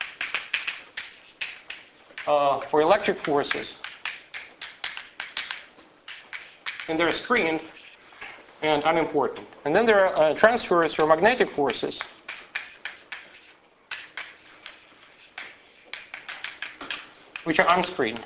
uh, for electric forces, and they're screened and unimportant. And then there are uh, transfers for magnetic forces, which are unscreened.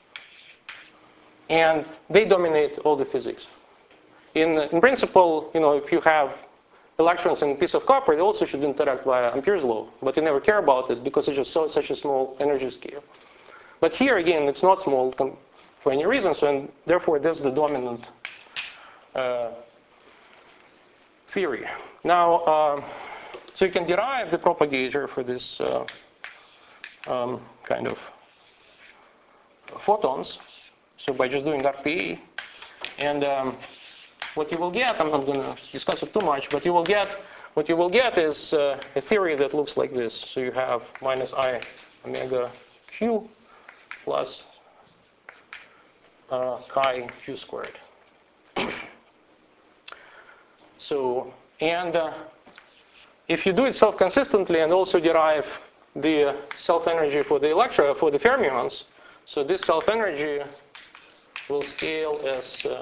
And they dominate all the physics. In, in principle, you know, if you have electrons in a piece of copper, they also should interact via Ampere's law, but you never care about it because it's just so, such a small energy scale. But here, again, it's not small for any reason, so and therefore that's the dominant uh, theory. Now, uh, so you can derive the propagator for this uh, um, kind of photons, so by just doing R P A, and um, what you will get, I'm not going to discuss it too much, but you will get, what you will get is uh, a theory that looks like this. So you have minus I omega Q plus uh, chi Q squared. So, and uh, if you do it self-consistently and also derive the self-energy for the electron, for the fermions, so this self-energy will scale as uh,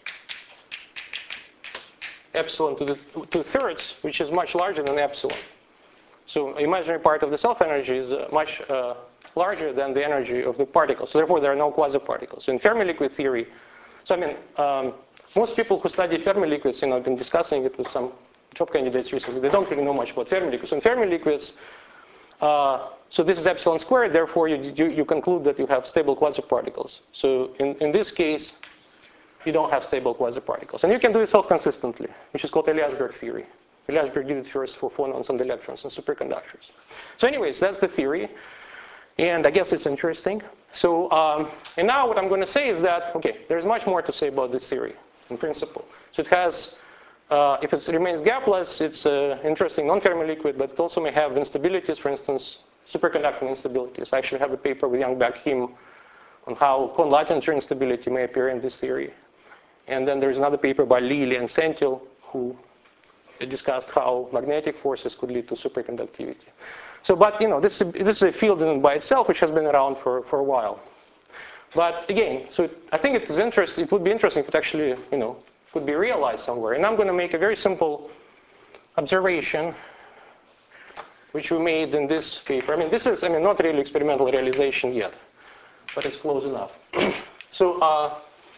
epsilon to the two thirds, which is much larger than epsilon. So imaginary part of the self-energy is uh, much uh, larger than the energy of the particles. So therefore, there are no quasi-particles. In Fermi liquid theory, so I mean, um, most people who study Fermi liquids, you know, have been discussing it with some job candidates recently. They don't really know much about Fermi liquids. So in Fermi liquids, uh, so this is epsilon squared. Therefore, you, you, you conclude that you have stable quasi-particles. So in, in this case, you don't have stable quasi-particles. And you can do it self-consistently, which is called Eliasberg theory. Eliasberg did it first for phonons and electrons and superconductors. So anyways, that's the theory. And I guess it's interesting. So, um, and now what I'm going to say is that, okay, there's much more to say about this theory in principle. So it has, uh, if it remains gapless, it's an interesting non-Fermi liquid, but it also may have instabilities, for instance, superconducting instabilities. I actually have a paper with Youngback Kim on how Cohn-Latinger instability may appear in this theory. And then there's another paper by Lee, and Sentil, who discussed how magnetic forces could lead to superconductivity. So, but you know, this is, this is a field in by itself which has been around for, for a while. But again, so I think it is interesting. It would be interesting if it actually, you know, could be realized somewhere. And I'm going to make a very simple observation, which we made in this paper. I mean, this is, I mean, not really experimental realization yet, but it's close enough. So uh,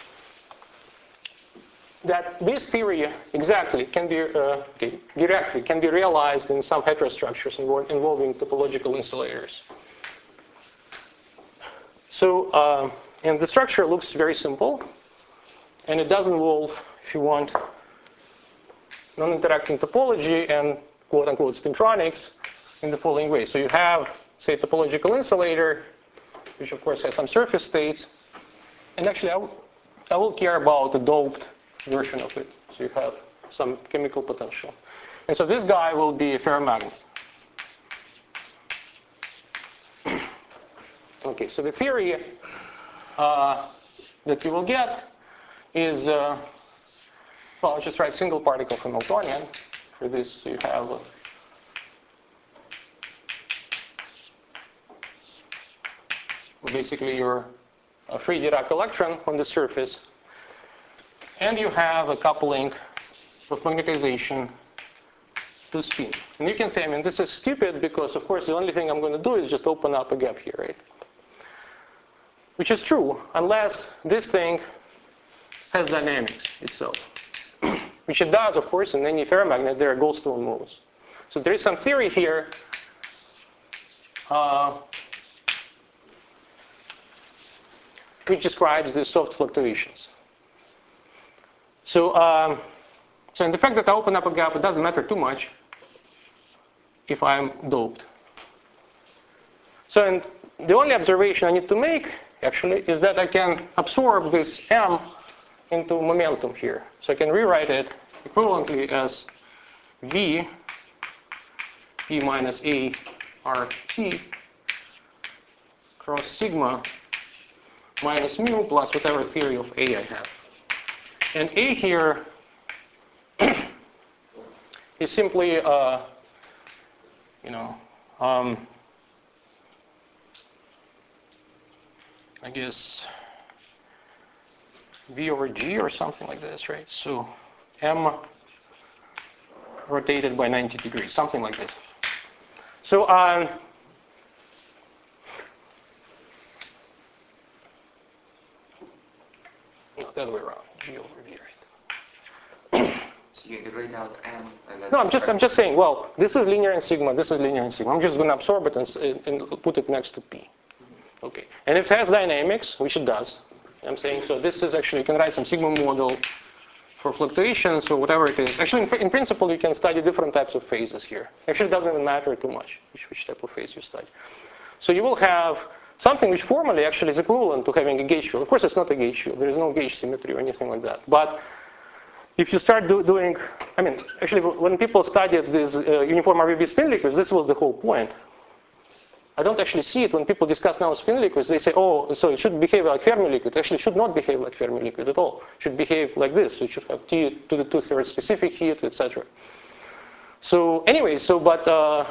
that this theory exactly can be uh, okay, directly can be realized in some heterostructures involving topological insulators. So, uh, and the structure looks very simple, and it does involve, if you want, non-interacting topology and quote-unquote spintronics in the following way. So you have, say, a topological insulator, which of course has some surface states, and actually I will, I will care about the doped version of it. So you have some chemical potential. And so this guy will be a ferromagnet. Okay, so the theory uh, that you will get is, uh, well, I'll just write single particle Hamiltonian for this. So you have uh, basically your uh, free Dirac electron on the surface, and you have a coupling of magnetization to spin. And you can say, I mean, this is stupid because, of course, the only thing I'm going to do is just open up a gap here, right? Which is true, unless this thing has dynamics itself. Which it does, of course, in any ferromagnet, there are Goldstone modes. So there is some theory here uh, which describes these soft fluctuations. So, um, so in the fact that I open up a gap, it doesn't matter too much if I'm doped. So and the only observation I need to make, actually, is that I can absorb this M into momentum here. So I can rewrite it equivalently as V E minus A R T cross sigma minus mu plus whatever theory of A I have. And A here is simply, uh, you know, um, I guess V over G or something like this, right? So M rotated by ninety degrees, something like this. So um, no, the other way around, G over V, right? So you integrate out M and then... No, I'm just, I'm just saying, well, this is linear in sigma, this is linear in sigma. I'm just going to absorb it and, and put it next to P. Okay. And if it has dynamics, which it does, I'm saying, so this is actually, you can write some sigma model for fluctuations or whatever it is. Actually, in, in principle, you can study different types of phases here. Actually, it doesn't even matter too much which, which type of phase you study. So you will have something which formally actually is equivalent to having a gauge field. Of course, it's not a gauge field. There is no gauge symmetry or anything like that. But if you start do, doing, I mean, actually, when people studied these uh, uniform R V B spin liquids, this was the whole point. I don't actually see it when people discuss now spin liquids. They say, oh, so it should behave like Fermi liquid. Actually, it should not behave like Fermi liquid at all. It should behave like this. So it should have T to the two-thirds specific heat, et cetera. So anyway, so but uh,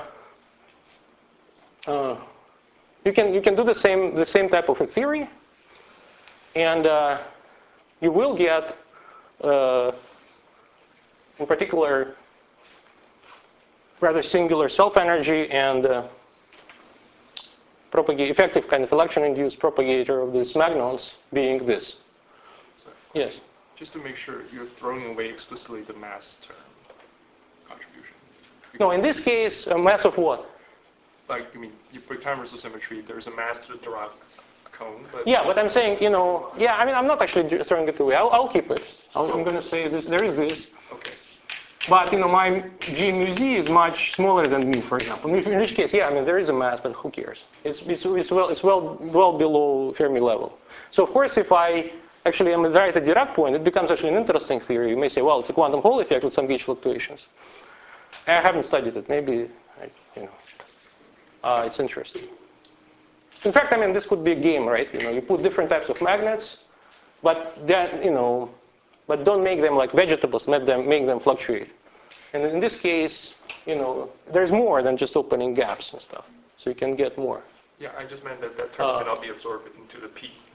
uh, you can you can do the same the same type of a theory, and uh, you will get, uh, in particular, rather singular self-energy and uh, propagate, effective kind of electron-induced propagator of these magnons being this. Sorry. Yes? Just to make sure you're throwing away explicitly the mass term contribution. No, in this case, a mass of what? Like, I mean, you put time versus symmetry, there's a mass to the Dirac cone. But Yeah, but I'm saying, you know, yeah, I mean, I'm not actually throwing it away. I'll, I'll keep it. I'll, I'm going to say this, there is this. Okay. But, you know, my G mu Z is much smaller than mu, for example. In which case, yeah, I mean, there is a mass, but who cares? It's, it's, it's, well, it's well, well below Fermi level. So, of course, if I actually am right at Dirac point, it becomes actually an interesting theory. You may say, well, it's a quantum Hall effect with some gauge fluctuations. I haven't studied it. Maybe, I, you know, uh, it's interesting. In fact, I mean, this could be a game, right? You know, you put different types of magnets, but then, you know, but don't make them like vegetables. Make them make them fluctuate. And in this case, you know, there's more than just opening gaps and stuff. So you can get more. Yeah, I just meant that that term Uh, cannot be absorbed into the P.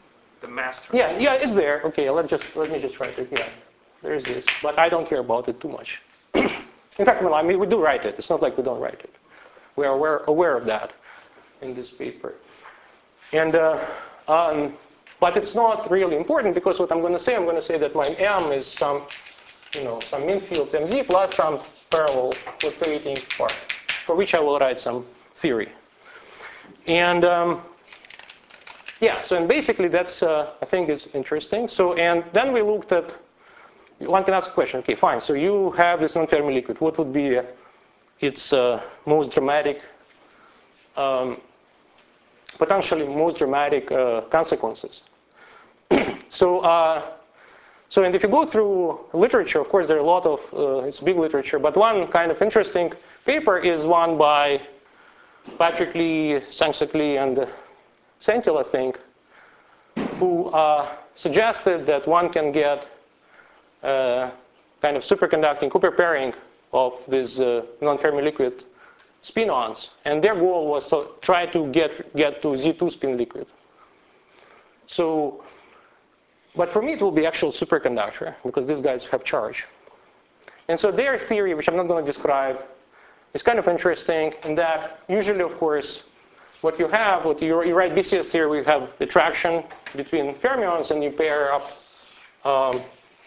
the master. Yeah, yeah, it's there. Okay, let just let me just write it. Yeah, there's this, but I don't care about it too much. In fact, well, I mean, we do write it. It's not like we don't write it. We are aware aware of that in this paper, and uh, um, but it's not really important because what I'm going to say, I'm going to say that my M is some, you know, some mean field M Z plus some parallel fluctuating part, for which I will write some theory, and. Um, Yeah, so and basically that's, uh, I think, is interesting. So, and then we looked at, one can ask a question, okay, fine, so you have this non-Fermi liquid. What would be uh, its uh, most dramatic, um, potentially most dramatic uh, consequences? so, uh, so, and if you go through literature, of course, there are a lot of, uh, it's big literature, but one kind of interesting paper is one by Patrick Lee, Sang-Suk Lee, and uh, Sentil, I think, who uh, suggested that one can get uh, kind of superconducting Cooper pairing of these uh, non-Fermi liquid spin-ons, and their goal was to try to get get to Z two spin liquid. So, but for me it will be actual superconductor because these guys have charge, and so their theory, which I'm not going to describe, is kind of interesting in that usually, of course, what you have, what you, you write B C S theory, we have attraction between fermions, and you pair up um,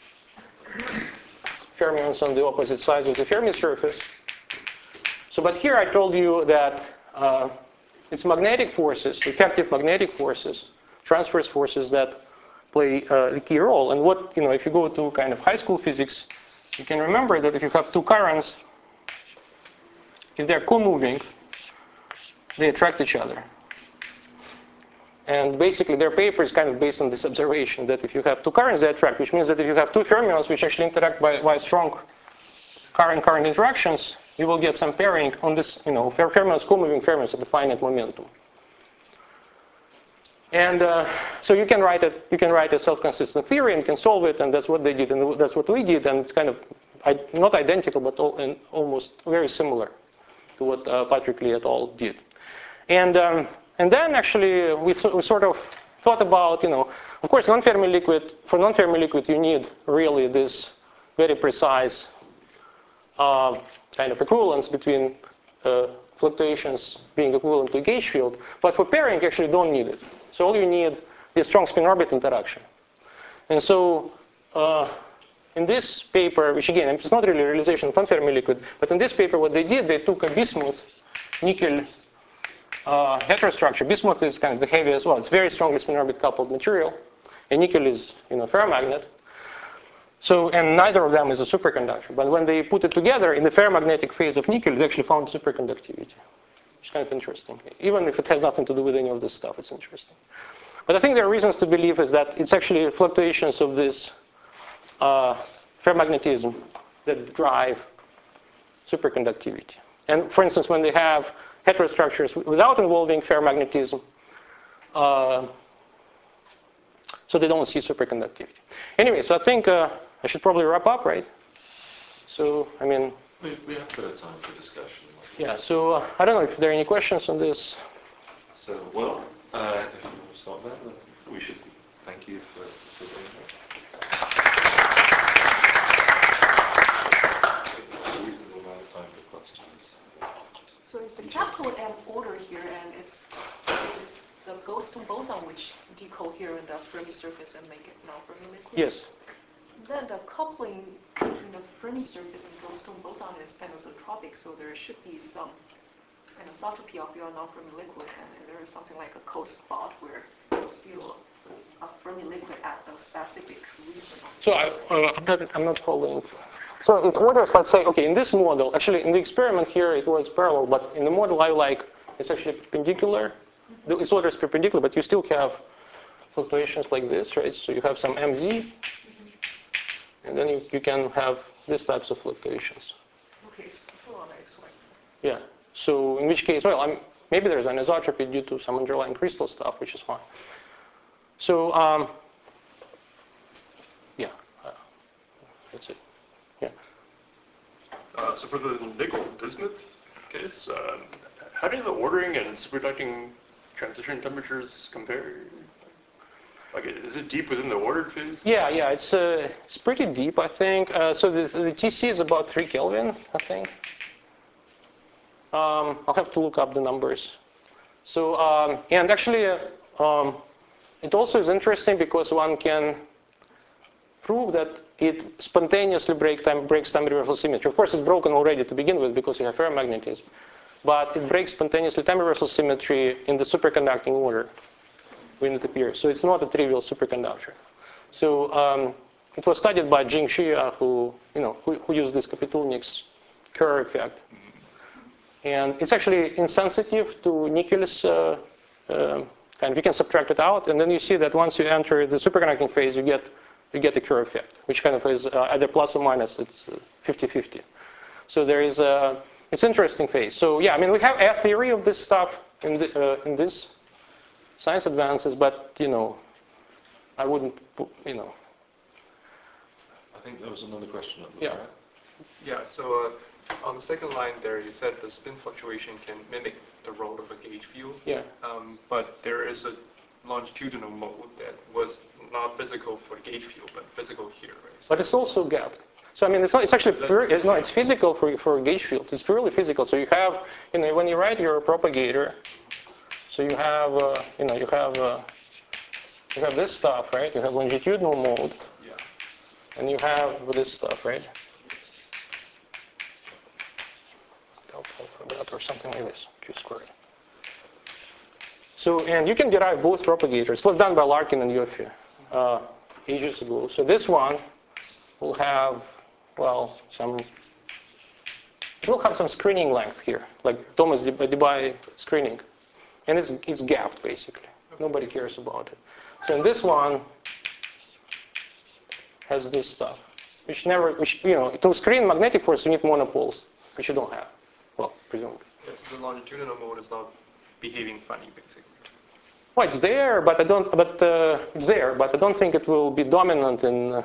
fermions on the opposite sides of the Fermi surface. So, but here I told you that uh, it's magnetic forces, effective magnetic forces, transverse forces that play uh, a key role. And what, you know, if you go to kind of high school physics, you can remember that if you have two currents, if they're co-moving, they attract each other. And basically their paper is kind of based on this observation that if you have two currents, they attract, which means that if you have two fermions which actually interact by, by strong current-current interactions, you will get some pairing on this, you know, fermions, co-moving fermions at a finite momentum. And uh, so you can write it, you can write a self-consistent theory and you can solve it, and that's what they did, and that's what we did, and it's kind of not identical, but all, and almost very similar to what uh, Patrick Lee et al. Did. And um, and then actually we, th we sort of thought about, you know, of course, non-Fermi liquid, for non-Fermi liquid you need really this very precise uh, kind of equivalence between uh, fluctuations being equivalent to a gauge field. But for pairing, you actually don't need it. So all you need is strong spin-orbit interaction. And so uh, in this paper, which again, it's not really a realization of non-Fermi liquid, but in this paper what they did, they took a bismuth nickel uh, heterostructure. Bismuth is kind of the heavy as well. It's very strongly spin-orbit coupled material. And nickel is, you know, ferromagnet. So, and neither of them is a superconductor. But when they put it together in the ferromagnetic phase of nickel, they actually found superconductivity. Which is kind of interesting. Even if it has nothing to do with any of this stuff, it's interesting. But I think there are reasons to believe is that it's actually fluctuations of this uh, ferromagnetism that drive superconductivity. And for instance, when they have heterostructures without involving ferromagnetism, uh, so they don't see superconductivity. Anyway, so I think uh, I should probably wrap up, right? So, I mean... We, we have a bit of time for discussion. Yeah, so uh, I don't know if there are any questions on this. So, well, uh, if you want to start there, then we should thank you for, for being here. There's a reasonable amount of time for questions. So it's the capital M order here, and it's, it's the Goldstone boson which decoherent the Fermi surface and make it non-Fermi liquid? Yes. Then the coupling between the Fermi surface and Goldstone boson is anisotropic, so there should be some anisotropy of your non-Fermi liquid, and there is something like a cold spot where it's still a Fermi liquid at the specific region. So I, uh, I'm, not, I'm not following. So it orders, let's say, okay, in this model, actually in the experiment here it was parallel, but in the model I like, it's actually perpendicular. Mm-hmm. Its order is perpendicular, but you still have fluctuations like this, right? So you have some M Z, mm-hmm. and then you, you can have these types of fluctuations. Okay, so on X Y. Yeah. So in which case, well, I'm, maybe there's anisotropy due to some underlying crystal stuff, which is fine. So um, yeah, uh, that's it. Yeah. Uh, so for the nickel bismuth case, um, how do the ordering and superconducting transition temperatures compare? Like, is it deep within the ordered phase? Yeah, yeah, it's uh, it's pretty deep, I think. Uh, so this, the T C is about three Kelvin, I think. Um, I'll have to look up the numbers. So, um, and actually, uh, um, it also is interesting because one can prove that it spontaneously break time, breaks time reversal symmetry. Of course, it's broken already to begin with because you have ferromagnetism. But it breaks spontaneously time reversal symmetry in the superconducting order when it appears. So it's not a trivial superconductor. So um, it was studied by Jing Xia, who, you know, who, who used this Kapitulnik's Kerr effect. And it's actually insensitive to Nichols uh, uh, kind of, you can subtract it out, and then you see that once you enter the superconducting phase, you get you get the Kerr effect, which kind of is uh, either plus or minus, it's fifty fifty. So there is a, it's interesting phase. So yeah, I mean, we have a theory of this stuff in, the, uh, in this science advances, but, you know, I wouldn't, you know. I think there was another question at the Yeah. back. Yeah, so uh, on the second line there, you said the spin fluctuation can mimic the role of a gauge field. Yeah. Um, but there is a longitudinal mode that was not physical for the gauge field, but physical here, right? So But it's also gapped. So I mean, it's not. It's actually pure, no. It's physical for for a gauge field. It's purely physical. So you have, you know, when you write your propagator, so you have, uh, you know, you have, uh, you have this stuff, right? You have longitudinal mode, yeah. and you have this stuff, right? Yes. Delta for that or something like this, q squared. So, and you can derive both propagators. It was done by Larkin and Yoffe uh, ages ago. So this one will have, well, some, it will have some screening length here, like Thomas Debye screening. And it's, it's gapped, basically. Nobody cares about it. So in this one has this stuff, which never, which, you know, to screen magnetic force, you need monopoles, which you don't have. Well, presumably. Yes, the longitudinal mode is not behaving funny, basically. Well, it's there, but I don't. But uh, it's there, but I don't think it will be dominant in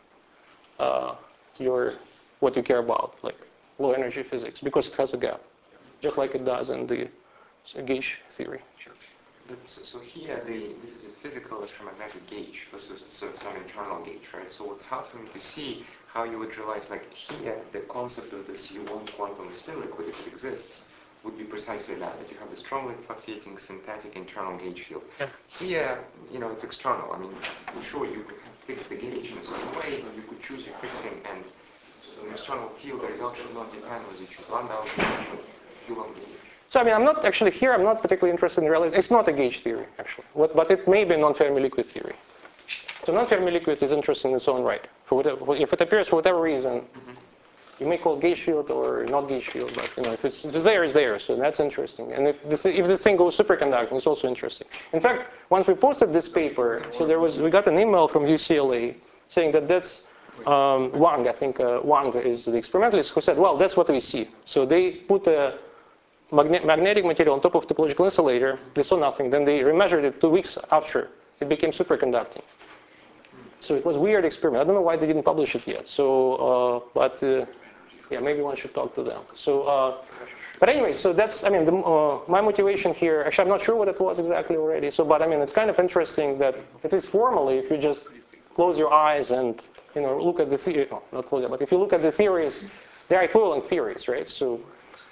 uh, your what you care about, like low energy physics, because it has a gap, just like it does in the gauge theory. But so, so here, the, this is a physical electromagnetic gauge versus sort of some internal gauge, right? So it's hard for me to see how you would realize, like here, the concept of this U one quantum spin liquid, if it exists, would be precisely that, that you have a strongly fluctuating synthetic internal gauge field. Yeah. Here, you know, it's external. I mean, sure, you could fix the gauge in a certain way, but you could choose your fixing, and so the external field, the result should not depend whether you choose Landau gauge or Coulomb gauge. So I mean, I'm not actually here. I'm not particularly interested in realizing it's not a gauge theory actually, what, but it may be a non-Fermi liquid theory. So non-Fermi liquid is interesting in its own right. For whatever, if it appears for whatever reason, mm-hmm. you may call it gauge field or not gauge field, but you know, if it's, if it's there, it's there. So that's interesting. And if this, if this thing goes superconducting, it's also interesting. In fact, once we posted this paper, so there was, we got an email from U C L A saying that that's um, Wang. I think uh, Wang is the experimentalist who said, well, that's what we see. So they put a Magne magnetic material on top of topological insulator, they saw nothing. Then they remeasured it two weeks after. It became superconducting. So it was a weird experiment. I don't know why they didn't publish it yet. So, uh, but uh, yeah, maybe one should talk to them. So, uh, but anyway, so that's, I mean, the, uh, my motivation here, actually I'm not sure what it was exactly already. So, but I mean, it's kind of interesting that at least formally, if you just close your eyes and, you know, look at the theory, no, not close it, but if you look at the theories, they're equivalent theories, right? So,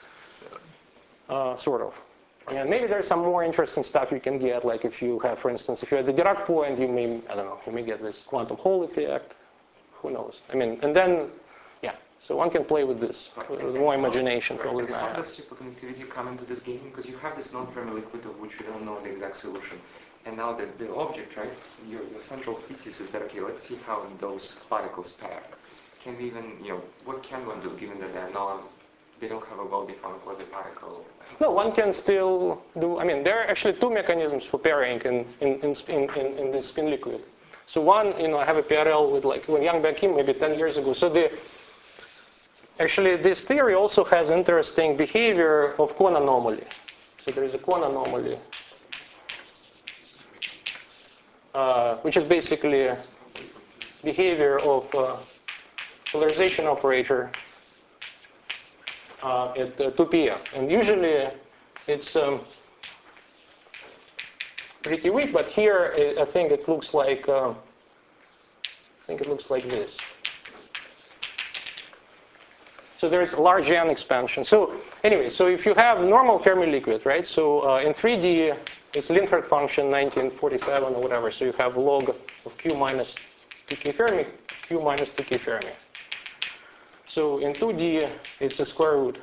Uh, sort of. And maybe there's some more interesting stuff you can get, like if you have, for instance, if you're at the Dirac point, you may, I don't know, you may get this quantum Hall effect. Who knows? I mean, and then, yeah, so one can play with this, Right. with and, more and imagination how, probably right. than And I how have. does superconductivity come into this game? Because you have this non-Fermi liquid of which we don't know the exact solution. And now the, the object, right, your, your central thesis is that, okay, let's see how those particles pair. Can we even, you know, what can one do given that they're not, they don't have a well-defined quasi-particle? No, one can still do, I mean, there are actually two mechanisms for pairing in, in, in, in, in, in this spin liquid. So one, you know, I have a P R L with like, when Yang Baek Kim, maybe ten years ago. So the, actually this theory also has interesting behavior of Kohn anomaly. So there is a Kohn anomaly, uh, which is basically behavior of uh, polarization operator uh, at uh, two P F. And usually it's, um, pretty weak, but here I think it looks like uh, I think it looks like this. So there's a large N expansion. So anyway, so if you have normal Fermi liquid, right? So uh, in three D, it's Linhart function nineteen forty-seven or whatever. So you have log of Q minus two K Fermi, Q minus two K Fermi. So in two D, it's a square root.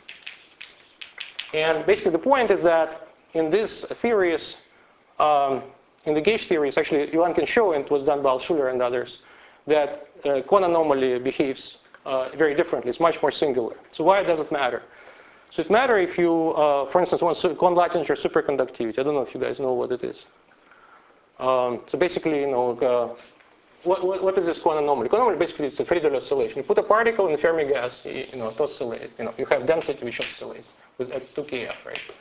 And basically the point is that in these theories, um, in the gauge theories, actually one can show, and it was done by Altshuler and others, that uh, Kohn anomaly behaves uh, very differently. It's much more singular. So why does it matter? So it matters if you, uh, for instance, want Kohn-Latinger superconductivity. I don't know if you guys know what it is. Um, so basically, you know, uh, what, what, what is this Kohn anomaly? Kohn anomaly basically is a Friedel oscillation. You put a particle in Fermi gas, you, you know, it oscillates. You know, you have density which oscillates with at two K F, right?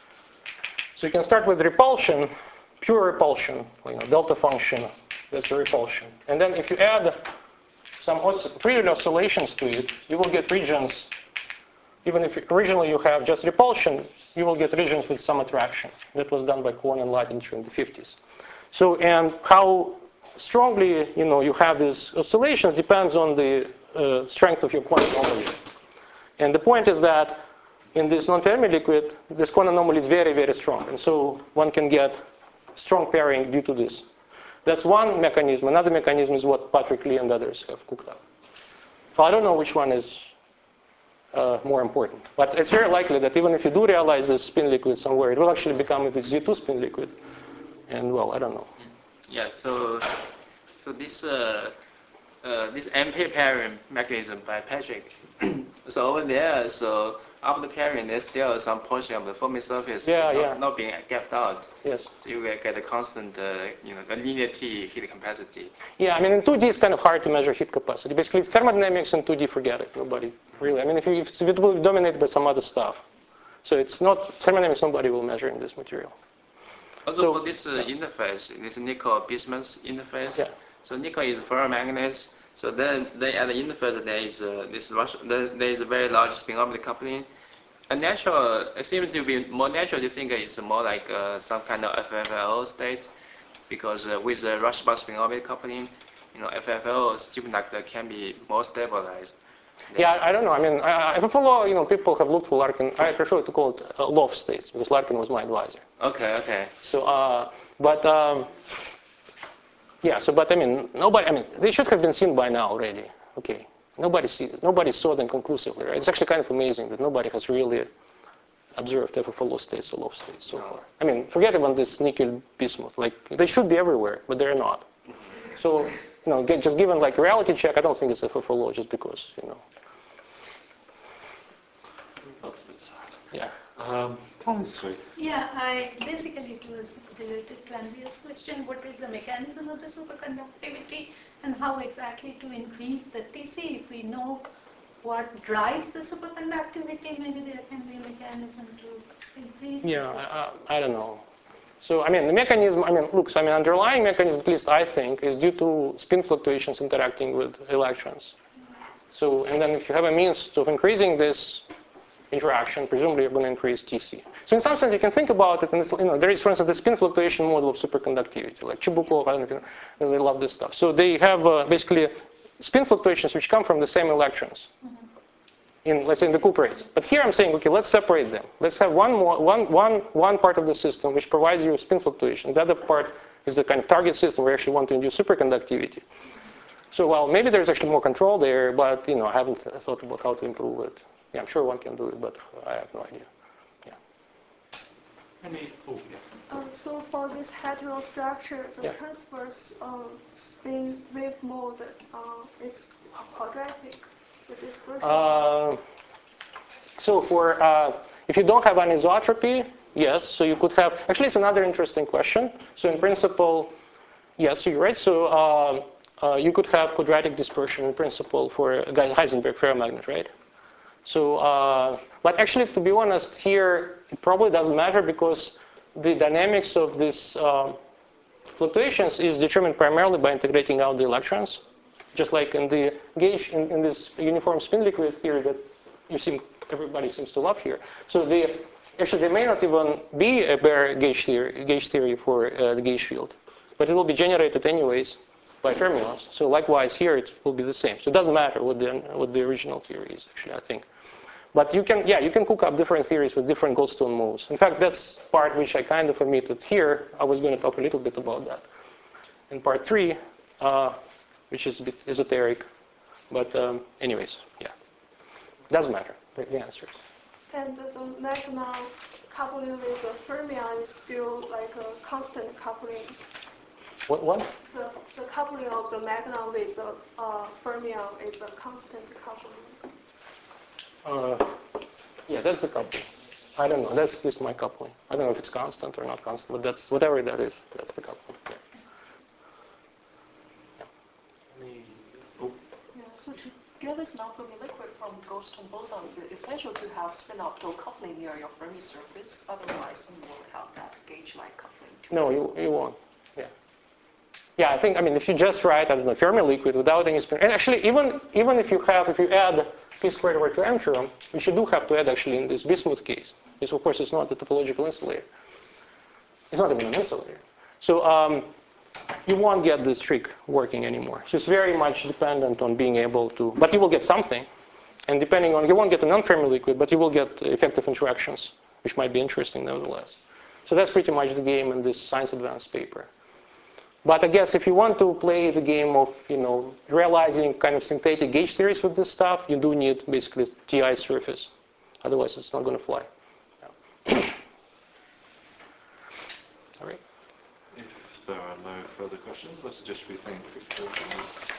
So you can start with repulsion, pure repulsion, you know, delta function. That's the repulsion. And then if you add some Friedel oscillations to it, you will get regions. Even if originally you have just repulsion, you will get regions with some attraction. That was done by Kohn and Latinger in the fifties. So, and how strongly, you know, you have these oscillations depends on the uh, strength of your Kohn anomaly. And the point is that in this non-Fermi liquid, this Kohn anomaly is very, very strong. And so one can get strong pairing due to this. That's one mechanism. Another mechanism is what Patrick Lee and others have cooked up. So I don't know which one is uh, more important. But it's very likely that even if you do realize this spin liquid somewhere, it will actually become a Z two spin liquid. And well, I don't know. Yeah, so so this uh, uh, this M P pairing mechanism by Patrick. So over there, so after pairing, there's still some portion of the Fermi surface Yeah, not, yeah. not being gapped out. Yes. So you will get a constant, uh, you know, a linear T heat capacity. Yeah, I mean, in two D, it's kind of hard to measure heat capacity. Basically, it's thermodynamics in two D, forget it. Nobody really. I mean, if, you, if it will be dominated by some other stuff. So it's not, thermodynamics, nobody will measure in this material. Also So, for this uh, yeah. interface, this nickel-bismuth interface. Yeah. So nickel is ferromagnet. So then, then at the interface there is uh, this rush, there, there is a very large spin-orbit coupling. A natural, it seems to be more natural to think it's more like uh, some kind of F F L state, because uh, with the Rashba spin-orbit coupling, you know, F F L superconductor can be more stabilized. Yeah, I, I don't know. I mean, I, I follow, you know, people have looked for Larkin. I prefer to call it uh, Loft states because Larkin was my advisor. Okay, okay. So, uh, but, um, yeah, so, but I mean, nobody, I mean, they should have been seen by now already. Okay. Nobody, see, nobody saw them conclusively, right? It's actually kind of amazing that nobody has really observed F F L states or Loft states so far. I mean, forget about this nickel bismuth. Like, they should be everywhere, but they're not. So, you know, get, just given like a reality check, I don't think it's F F L just because, you know. That's a bit sad. Yeah. Um, time is sweet. Yeah, I basically it was related to Andrea's question. What is the mechanism of the superconductivity and how exactly to increase the T C? If we know what drives the superconductivity, maybe there can be a mechanism to increase. Yeah, I, I, I don't know. So, I mean, the mechanism, I mean, look, so, I mean, underlying mechanism, at least I think, is due to spin fluctuations interacting with electrons. So, and then if you have a means of increasing this interaction, presumably you're going to increase T C. So in some sense, you can think about it, and it's, you know, there is, for instance, the spin fluctuation model of superconductivity, like Chubukov, I don't know if you know, they love this stuff. So they have uh, basically spin fluctuations which come from the same electrons in, let's say, in the cuprates. But here I'm saying, okay, let's separate them. Let's have one, more, one, one, one part of the system which provides you spin fluctuations. The other part is the kind of target system where you actually want to induce superconductivity. So, well, maybe there's actually more control there, but, you know, I haven't thought about how to improve it. Yeah, I'm sure one can do it, but I have no idea. Yeah. Any? Oh, yeah. Uh, so for this heterostructure, the Yeah. transverse uh, spin wave mode uh, is quadratic with this version. Uh, so for uh, if you don't have anisotropy, yes. So you could have. Actually, it's another interesting question. So in principle, yes, you're right. So uh, uh, you could have quadratic dispersion in principle for a Heisenberg ferromagnet, right? So, uh, but actually, to be honest, here it probably doesn't matter because the dynamics of these uh, fluctuations is determined primarily by integrating out the electrons, just like in the gauge in, in this uniform spin liquid theory that you seem everybody seems to love here. So the Actually, there may not even be a bare gauge theory, gauge theory for uh, the gauge field, but it will be generated anyways by fermions. So likewise here it will be the same. So it doesn't matter what the what the original theory is, actually, I think. But you can, yeah, you can cook up different theories with different Goldstone modes. In fact, that's part which I kind of omitted here. I was going to talk a little bit about that in part three, uh, which is a bit esoteric. But um, anyways, yeah, doesn't matter. The, the answer. And the Maginot coupling with the fermion is still like a constant coupling. What? What? The, the coupling of the Maginot with the uh, fermion is a constant coupling. Uh, yeah, that's the coupling. I don't know. That's just my coupling. I don't know if it's constant or not constant, but that's whatever that is. That's the coupling. Yeah. Yeah. Any, oh, Yeah, so to get this non-Fermi liquid from Goldstone bosons, it's essential to have spin-octal coupling near your Fermi surface. Otherwise, you won't have that gauge-like coupling. No, you you won't. Yeah. Yeah, I think. I mean, if you just write, I don't know, Fermi liquid without any spin, and actually, even even if you have, if you add p squared over two m term, which you do have to add actually in this bismuth case. This, of course, is not a topological insulator. It's not even an insulator. So um, you won't get this trick working anymore. So it's very much dependent on being able to, but you will get something. And depending on, you won't get a non-Fermi liquid, but you will get effective interactions, which might be interesting nevertheless. So that's pretty much the game in this Science Advanced paper. But I guess if you want to play the game of, you know, realizing kind of synthetic gauge theories with this stuff, you do need basically T I surface. Otherwise, it's not going to fly. Yeah. All right. if there are no further questions, let's just be thank you.